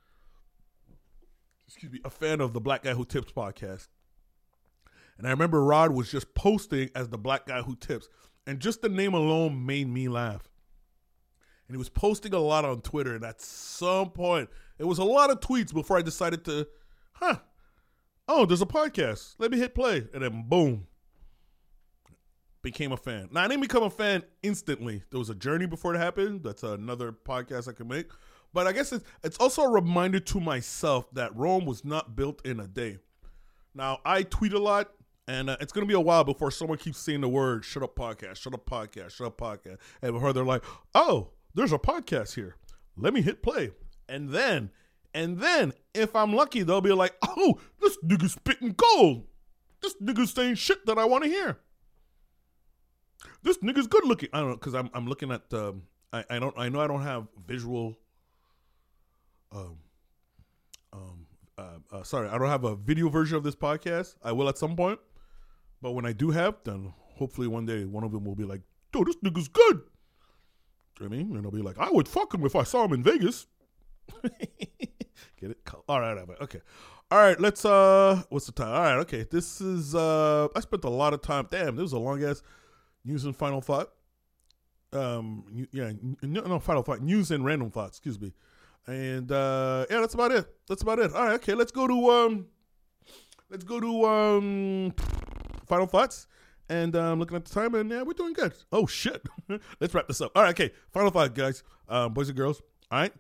excuse me, a fan of the Black Guy Who Tips podcast, and I remember Rod was just posting as the Black Guy Who Tips, and just the name alone made me laugh. And he was posting a lot on Twitter, and at some point, it was a lot of tweets before I decided to, huh, oh, there's a podcast. Let me hit play. And then boom, became a fan. Now, I didn't become a fan instantly. There was a journey before it happened. That's another podcast I could make. But I guess it's, it's also a reminder to myself that Rome was not built in a day. Now, I tweet a lot, and uh, it's going to be a while before someone keeps saying the word, shut up podcast, shut up podcast, shut up podcast. And before they're like, oh, there's a podcast here. Let me hit play. And then, and then, if I'm lucky, they'll be like, oh, this nigga's spitting gold. This nigga's saying shit that I want to hear. This nigga's good looking. I don't know, because I'm I'm looking at, um, I, I don't, I know I don't have visual, um, um, uh, uh, sorry, I don't have a video version of this podcast. I will at some point. But when I do have, then hopefully one day one of them will be like, dude, this nigga's good. You know what I mean? And I'll be like, I would fuck him if I saw him in Vegas. Get it? All right, all right, okay. All right, let's, uh, what's the time? All right, okay. This is, uh, I spent a lot of time, damn, this was a long ass news and final thought. Um, yeah, no, no, final thought, news and random thoughts, excuse me. And, uh, yeah, that's about it. That's about it. All right, okay, let's go to, um, let's go to, um, final thoughts. And I'm um, looking at the time, and yeah, we're doing good. Oh, shit. Let's wrap this up. All right, okay. Final thought, guys. Um, boys and girls. All right?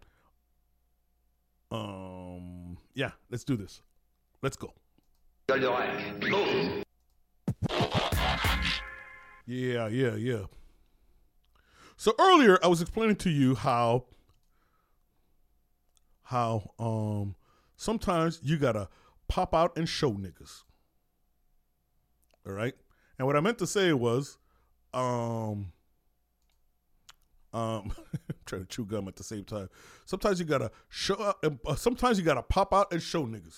Um, yeah, let's do this. Let's go. Yeah, yeah, yeah. So earlier, I was explaining to you how, how um, sometimes you got to pop out and show niggas. All right? And what I meant to say was, um, um, trying to chew gum at the same time. Sometimes you gotta show up. Uh, sometimes you gotta pop out and show niggas.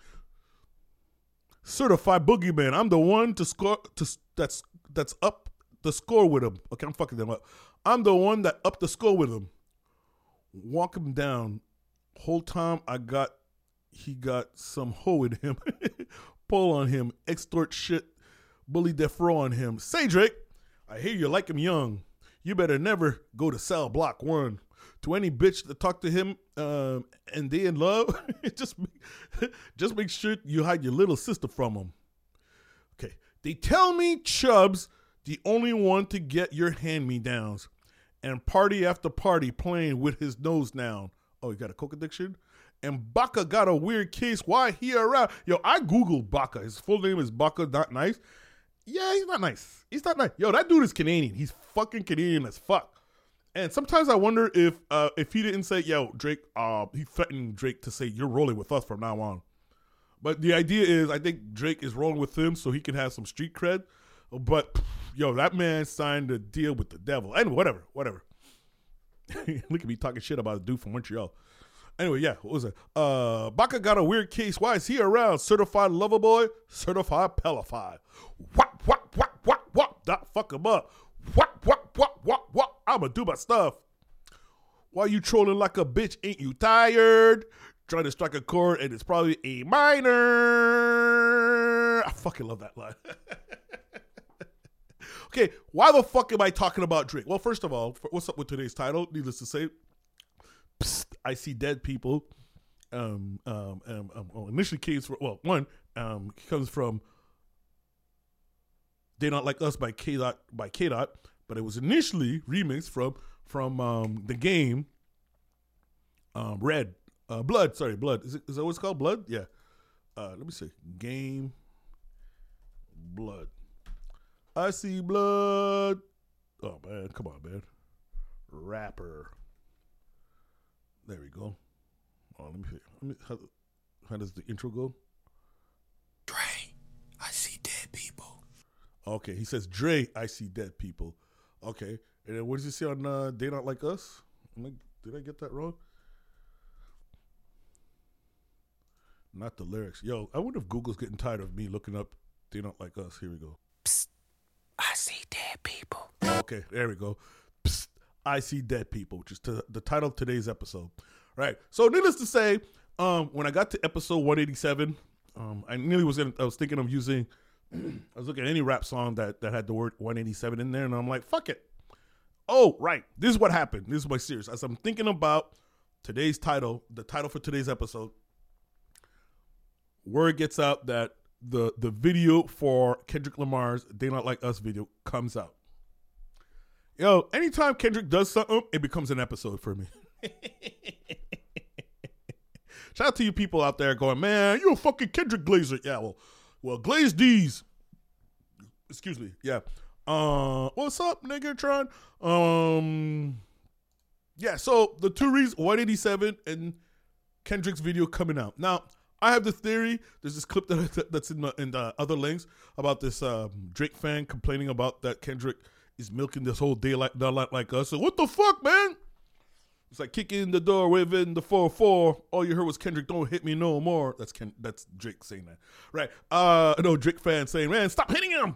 Certified boogeyman. I'm the one to score. To that's that's up the score with him. Okay, I'm fucking them up. I'm the one that upped the score with him. Walk him down. Whole time I got, he got some hoe in him. Pull on him. Extort shit. Bully defraud on him. Say, Drake, I hear you like him young. You better never go to cell block one. To any bitch that talk to him um, and they in love, just, make, just make sure you hide your little sister from him. Okay. They tell me Chubb's the only one to get your hand-me-downs. And party after party playing with his nose down. Oh, you got a coke addiction? And Baka got a weird case. Why he around? Yo, I Googled Baka. His full name is Baka Not Nice. Yeah, he's not nice. He's not nice. Yo, that dude is Canadian. He's fucking Canadian as fuck. And sometimes I wonder if uh, if he didn't say, yo, Drake, uh, he threatened Drake to say, you're rolling with us from now on. But the idea is, I think Drake is rolling with him so he can have some street cred. But, yo, that man signed a deal with the devil. Anyway, whatever, whatever. Look at me talking shit about a dude from Montreal. Anyway, yeah, what was it? Uh, Baka got a weird case. Why is he around? Certified lover boy, certified pellified. Whop, whop, whop, whop, whop. That fuck him up. Whop, whop, whop, whop, whop. I'ma do my stuff. Why you trolling like a bitch? Ain't you tired? Trying to strike a chord and it's probably A minor. I fucking love that line. Okay, why the fuck am I talking about Drake? Well, first of all, what's up with today's title? Needless to say, Psst, I see dead people. Um, um, um, um well, initially came from, well, one um comes from They Not Like Us by K Dot by K Dot, but it was initially remixed from from um the game um Red uh Blood. Sorry, Blood. Is it is that what it's called? Blood? Yeah. Uh, let me see. Game Blood. I see blood. Oh man, come on, man. Rapper. There we go. Oh, let me see. Let me, how, how does the intro go? Dre, I see dead people. Okay, he says, Dre, I see dead people. Okay, And then what does he say on uh, They Not Like Us? Am I, did I get that wrong? Not the lyrics. Yo, I wonder if Google's getting tired of me looking up They Not Like Us. Here we go. Psst, I see dead people. Okay, there we go. Psst, I see dead people, which is to, the title of today's episode. Right. So needless to say, um, when I got to episode one eighty-seven, um, I nearly was in, I was thinking of using, I was looking at any rap song that, that had the word one eighty-seven in there, and I'm like, fuck it. Oh, right. This is what happened. This is my serious. As I'm thinking about today's title, the title for today's episode, word gets out that the the video for Kendrick Lamar's They Not Like Us video comes out. Yo, anytime Kendrick does something, it becomes an episode for me. Shout out to you people out there going, man, you're a fucking Kendrick Glazer. Yeah, well, well, Glaze D's. Excuse me. Yeah. Uh, what's up, nigga, Tron? Um, yeah, so the two reasons, one eighty-seven and Kendrick's video coming out. Now, I have the theory. There's this clip that that's in the, in the other links about this um, Drake fan complaining about that Kendrick is milking this whole day like like, like us. So what the fuck, man? It's like kicking in the door, waving the four four. All you heard was Kendrick, don't hit me no more. That's Ken, that's Drake saying that, right? Uh, no, Drake fan saying, man, stop hitting him.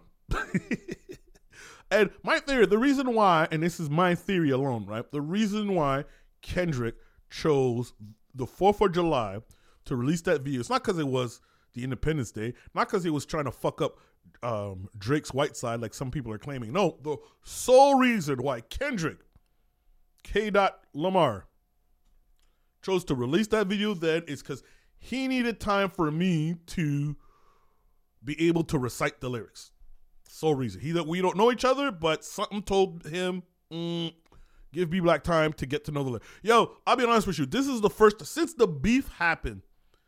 And my theory, the reason why, and this is my theory alone, right? The reason why Kendrick chose the fourth of July to release that video, it's not because it was the Independence Day, not because he was trying to fuck up um, Drake's white side like some people are claiming. No, the sole reason why Kendrick, K. Lamar, chose to release that video then is because he needed time for me to be able to recite the lyrics. Sole reason. He that we don't know each other, but something told him, mm, give B Black time to get to know the lyrics. Yo, I'll be honest with you. This is the first, since the beef happened,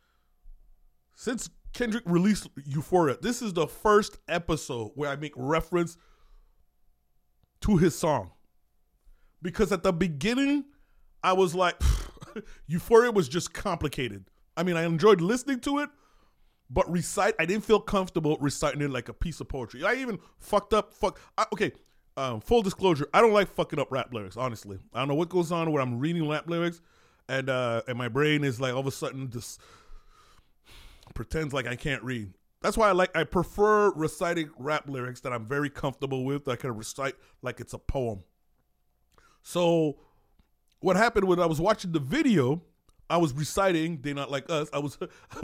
since Kendrick released Euphoria, this is the first episode where I make reference to his song. Because at the beginning, I was like, Euphoria was just complicated. I mean, I enjoyed listening to it, but recite, I didn't feel comfortable reciting it like a piece of poetry. I even fucked up, fuck, I, okay, um, full disclosure, I don't like fucking up rap lyrics, honestly. I don't know what goes on where I'm reading rap lyrics, and uh, and my brain is like all of a sudden just pretends like I can't read. That's why I like, I prefer reciting rap lyrics that I'm very comfortable with, that I can recite like it's a poem. So what happened when I was watching the video, I was reciting They Not Like Us. I was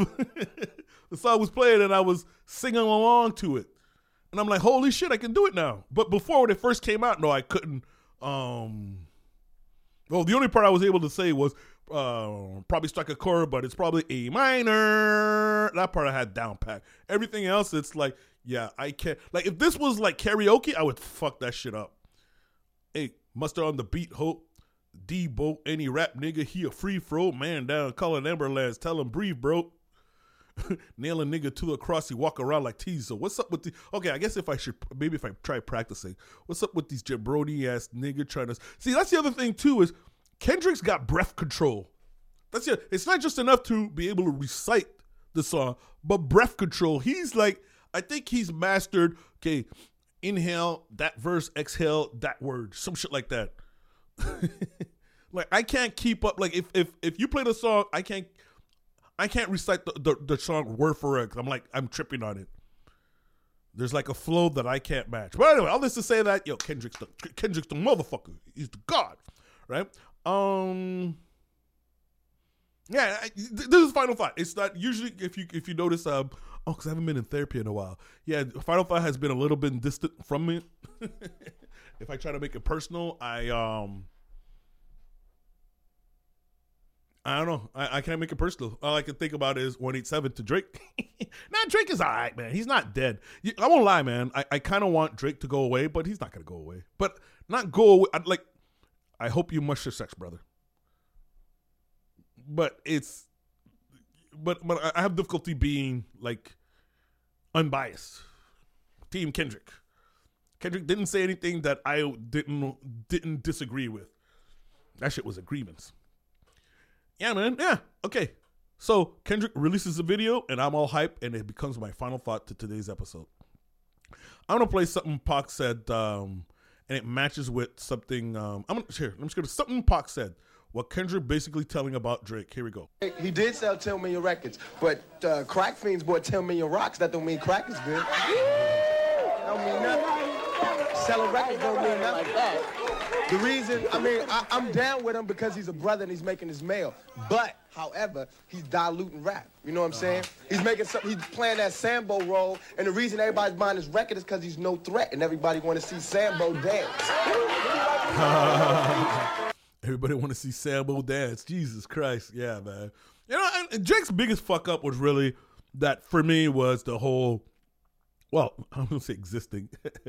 the song was playing and I was singing along to it. And I'm like, holy shit, I can do it now. But before, when it first came out, no, I couldn't. Um, well, the only part I was able to say was uh, probably struck a chord, but it's probably A minor. That part I had down pat. Everything else, it's like, yeah, I can't. Like, if this was like karaoke, I would fuck that shit up. Hey, Mustard on the beat, Hope. D-Boat, any rap nigga, he a free throw. Man down, calling Amberlands, tell him breathe, bro. Nail a nigga to the cross, he walk around like tease. So what's up with the, okay, I guess if I should, maybe if I try practicing, what's up with these jabroni ass nigga trying to, see, that's the other thing too, is Kendrick's got breath control. That's it. It's not just enough to be able to recite the song, but breath control. He's like, I think he's mastered, okay, inhale, that verse, exhale, that word, some shit like that. Like, I can't keep up. Like, if if if you play the song, I can't I can't recite the, the, the song word for word. I'm like, I'm tripping on it. There's like a flow that I can't match. But anyway, all this to say that, yo, Kendrick's the Kendrick's the motherfucker. He's the god, right? Um, yeah, I, this is Final Thought. It's not usually, if you if you notice, um, oh, because I haven't been in therapy in a while. Yeah, Final Thought has been a little bit distant from me. If I try to make it personal, I um, I don't know. I, I can't make it personal. All I can think about is one eighty-seven to Drake. Nah, Drake is all right, man. He's not dead. I won't lie, man. I, I kind of want Drake to go away, but he's not going to go away. But not go away. I'd like, I hope you mush your sex, brother. But it's, but but I have difficulty being like unbiased. Team Kendrick. Kendrick didn't say anything that I didn't didn't disagree with. That shit was a grievance. Yeah, man. Yeah. Okay. So Kendrick releases a video, and I'm all hyped, and it becomes my final thought to today's episode. I'm gonna play something Pac said, um, and it matches with something. Um, I'm gonna, here. I'm just gonna something Pac said. What Kendrick basically telling about Drake. Here we go. He did sell ten million records, but uh, crack fiends bought ten million rocks. That don't mean crack is good. Don't mean nothing. Selling records don't mean nothing. The reason, I mean, I, I'm down with him because he's a brother and he's making his mail. But, however, he's diluting rap. You know what I'm saying? He's making some, he's playing that Sambo role, and the reason everybody's buying his record is because he's no threat, and everybody want to see Sambo dance. Everybody want to see Sambo dance. Jesus Christ, yeah, man. You know, and, and Drake's biggest fuck up was really that for me was the whole. Well, I'm gonna say existing.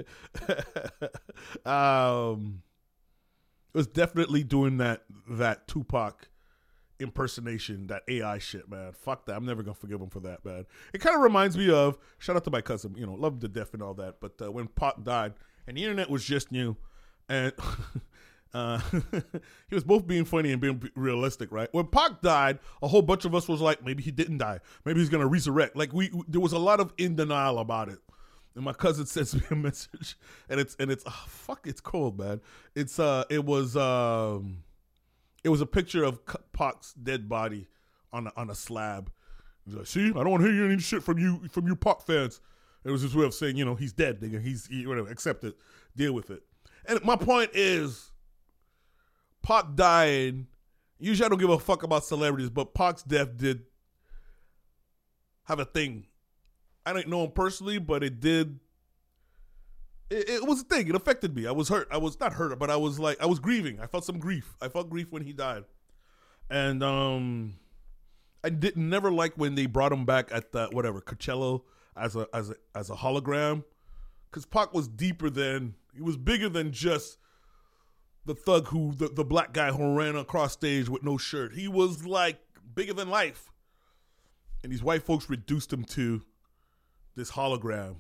um, it was definitely doing that that Tupac impersonation, that A I shit, man. Fuck that. I'm never gonna forgive him for that, man. It kind of reminds me of, shout out to my cousin, you know, love him to death and all that. But uh, when Pac died, and the internet was just new, and uh, he was both being funny and being realistic, right? When Pac died, a whole bunch of us was like, maybe he didn't die. Maybe he's gonna resurrect. Like we, there was a lot of in denial about it. And my cousin sends me a message, and it's and it's oh, fuck, it's cold, man. It's uh, it was um, it was a picture of Pac's dead body on a, on a slab. He's like, see, I don't want to hear any shit from you from you Pac fans. It was his way of saying, you know, he's dead, nigga. He's he, whatever, accept it, deal with it. And my point is, Pac died. Usually, I don't give a fuck about celebrities, but Pac's death did have a thing. I didn't know him personally, but it did. It, it was a thing. It affected me. I was hurt. I was not hurt, but I was like, I was grieving. I felt some grief. I felt grief when he died. And um, I did never like when they brought him back at the, whatever, Coachella as a, as a, as a hologram. Because Pac was deeper than, he was bigger than just the thug who, the, the black guy who ran across stage with no shirt. He was like bigger than life. And these white folks reduced him to this hologram,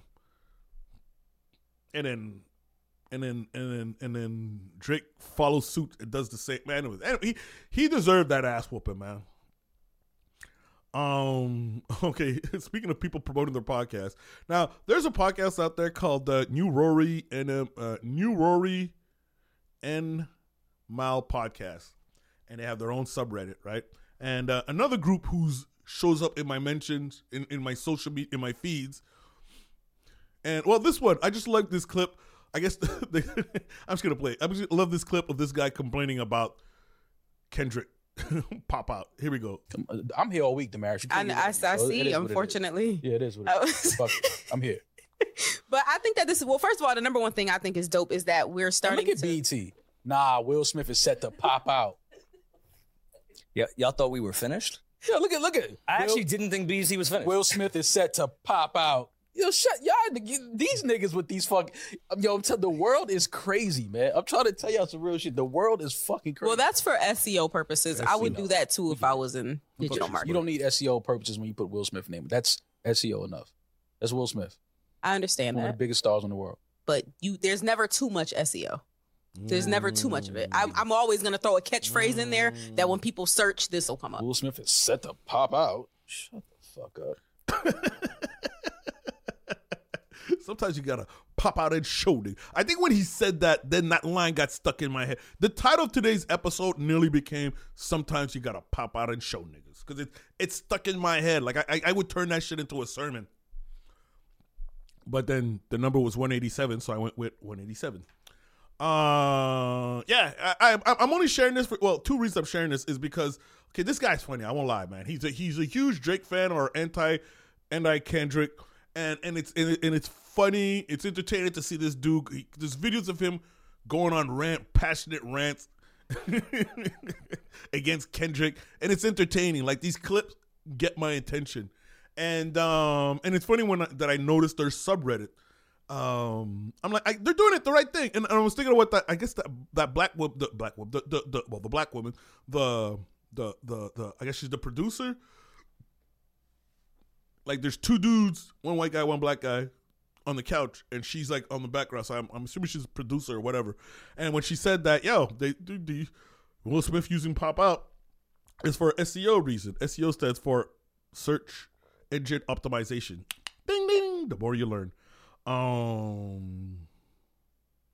and then, and then, and then, and then Drake follows suit and does the same. Man, it was, he he deserved that ass whooping, man. Um. Okay. Speaking of people promoting their podcast, now there's a podcast out there called uh, New Rory and uh, uh, New Rory and Mal Podcast, and they have their own subreddit, right? And uh, another group who's shows up in my mentions, in, in my social media, in my feeds. And, well, this one, I just like this clip. I guess, the, the, I'm just going to play it. I just love this clip of this guy complaining about Kendrick. Pop out. Here we go. I'm here all week, Damaris. I, I, I see, unfortunately. It yeah, it is what it is. Fuck it. I'm here. But I think that this is, well, first of all, the number one thing I think is dope is that we're starting now look at to. B E T. Nah, Will Smith is set to pop out. Yeah, y'all thought we were finished? Yeah, look at look at it. I Will, actually didn't think B E T was finished. Will Smith is set to pop out. Yo, shut y'all. These niggas with these fuck. Yo, I'm tell, the world is crazy, man. I'm trying to tell y'all some real shit. The world is fucking crazy. Well, that's for S E O purposes. S E O. I would do that too if I was in digital marketing. You don't need S E O purposes when you put Will Smith name. That's S E O enough. That's Will Smith. I understand One that. of the biggest stars in the world. But you, there's never too much S E O. There's never too much of it. I'm, I'm always going to throw a catchphrase in there that when people search, this will come up. Will Smith is set to pop out. Shut the fuck up. Sometimes you gotta pop out and show it. I think when he said that, then that line got stuck in my head. The title of today's episode nearly became "Sometimes you gotta pop out and show niggas," because it it's stuck in my head. Like I I would turn that shit into a sermon. But then the number was one eighty-seven, so I went with one eighty-seven. Uh, yeah, I, I I'm only sharing this for well, two reasons I'm sharing this is because okay, this guy's funny. I won't lie, man. He's a he's a huge Drake fan or anti anti Kendrick. And and it's and, and it's funny. It's entertaining to see this dude. He, there's videos of him going on rant, passionate rants against Kendrick, and it's entertaining. Like these clips get my attention, and um and it's funny when I, that I noticed their subreddit. Um, I'm like, I, they're doing it the right thing, and, and I was thinking of what that I guess that that black woman, the black woman, the, the the well the black woman, the the the the I guess she's the producer. Like there's two dudes, one white guy, one black guy, on the couch, and she's like on the background. So I'm, I'm assuming she's a producer or whatever. And when she said that, yo, they do the Will Smith using pop out is for S E O reason. S E O stands for search engine optimization. Ding ding. The more you learn. Um.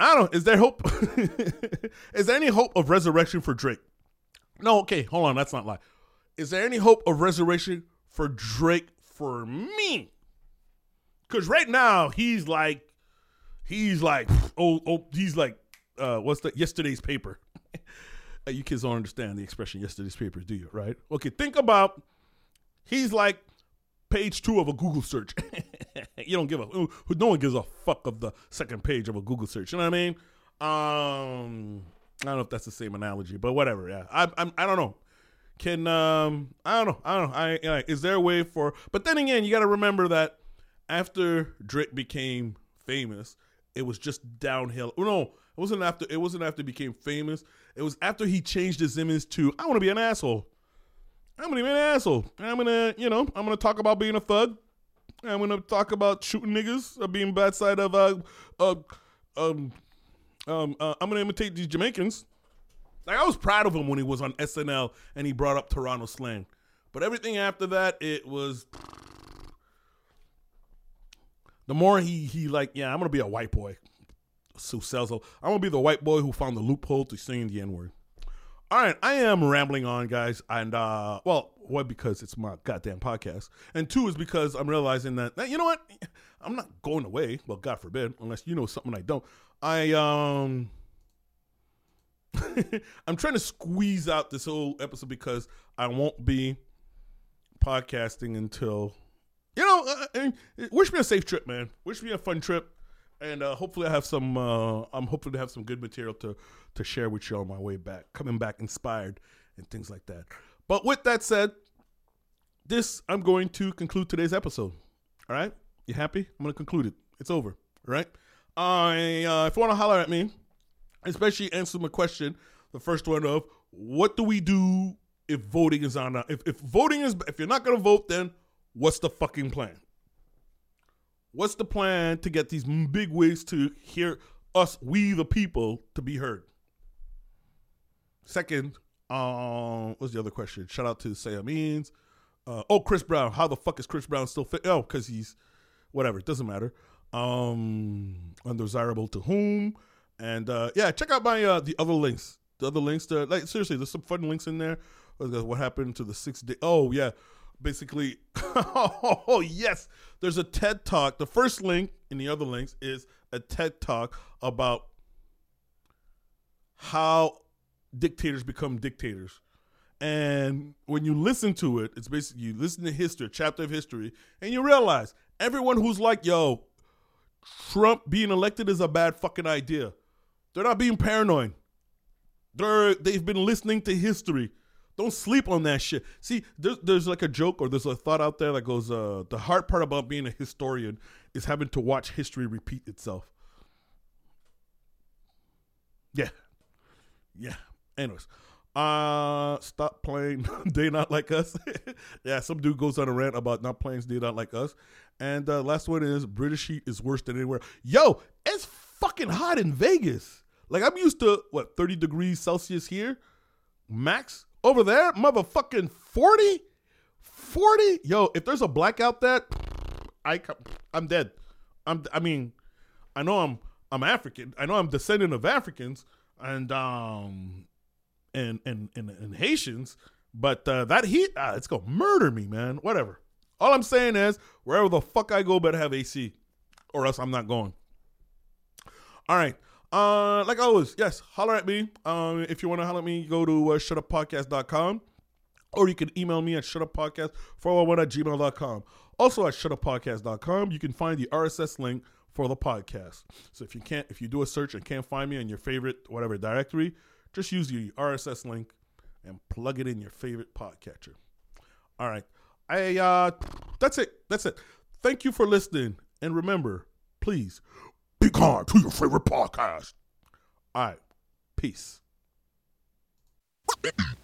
I don't know. Is there hope? Is there any hope of resurrection for Drake? No, okay, hold on. That's not lie. Is there any hope of resurrection for Drake for me? Because right now, he's like, he's like, oh, oh he's like, uh, what's the, yesterday's paper. You kids don't understand the expression yesterday's paper, do you? Right? Okay, think about, he's like page two of a Google search. You don't give a, no one gives a fuck of the second page of a Google search. You know what I mean? Um, I don't know if that's the same analogy, but whatever. Yeah, I, I'm, I don't know. Can um, I don't know. I don't know. I, I is there a way for? But then again, you got to remember that after Drake became famous, it was just downhill. No, it wasn't after. It wasn't after he became famous. It was after he changed his image to I want to be an asshole. I'm gonna be an asshole. I'm gonna, you know, I'm gonna talk about being a thug. I'm gonna talk about shooting niggas, or being bad side of uh, uh, um, um, uh, I'm gonna imitate these Jamaicans. Like I was proud of him when he was on S N L and he brought up Toronto slang, but everything after that, it was. The more he he like, yeah, I'm gonna be a white boy who sells. I'm gonna be the white boy who found the loophole to saying the N-word. All right, I am rambling on, guys, and uh, well, one because it's my goddamn podcast, and two is because I'm realizing that, that you know what, I'm not going away. Well, God forbid, unless you know something I don't. I um, I'm trying to squeeze out this whole episode because I won't be podcasting until, you know, uh, wish me a safe trip, man. Wish me a fun trip. And uh, hopefully I have some, uh, I'm hoping to have some good material to, to share with you on my way back, coming back inspired and things like that. But with that said, this, I'm going to conclude today's episode. All right? You happy? I'm going to conclude it. It's over. All right? I, uh, if you want to holler at me, especially answer my question, the first one of, what do we do if voting is on, if, if voting is, if you're not going to vote, then what's the fucking plan? What's the plan to get these big wigs to hear us, we the people, to be heard? Second, um, what's the other question? Shout out to Say Amines. Uh, oh, Chris Brown. How the fuck is Chris Brown still fit? Oh, because he's, whatever, it doesn't matter. Um, undesirable to whom? And uh, yeah, check out my uh, the other links. The other links, to, like seriously, there's some fun links in there. What happened to the six day? Oh, yeah. Basically, oh, yes, there's a TED Talk. The first link in the other links is a TED Talk about how dictators become dictators. And when you listen to it, it's basically you listen to history, a chapter of history, and you realize everyone who's like, yo, Trump being elected is a bad fucking idea. They're not being paranoid. They're, they've been listening to history. Don't sleep on that shit. See, there's, there's like a joke or there's a thought out there that goes, uh, the hard part about being a historian is having to watch history repeat itself. Yeah. Yeah. Anyways. Uh, stop playing They Not Like Us. Yeah, some dude goes on a rant about not playing They Not Like Us. And uh, last one is British heat is worse than anywhere. Yo, it's fucking hot in Vegas. Like I'm used to, what, thirty degrees Celsius here? Max? Over there, motherfucking forty? forty? Yo, if there's a blackout there, I, I'm dead. I'm, I mean, I know I'm I'm African. I know I'm descendant of Africans and um and and and, and Haitians, but uh, that heat, ah, it's gonna murder me, man. Whatever. All I'm saying is, wherever the fuck I go, better have A C, or else I'm not going. All right. Uh, like always, yes, holler at me. Um, if you want to holler at me, go to uh, shut up podcast dot com, or you can email me at shutuppodcast four one one at gmail dot com. Also at shut up podcast dot com, you can find the R S S link for the podcast. So if you can't, if you do a search and can't find me in your favorite whatever directory, just use the R S S link and plug it in your favorite podcatcher. All right, I uh, that's it. That's it. Thank you for listening, and remember, please. Be kind to your favorite podcast. All right. Peace.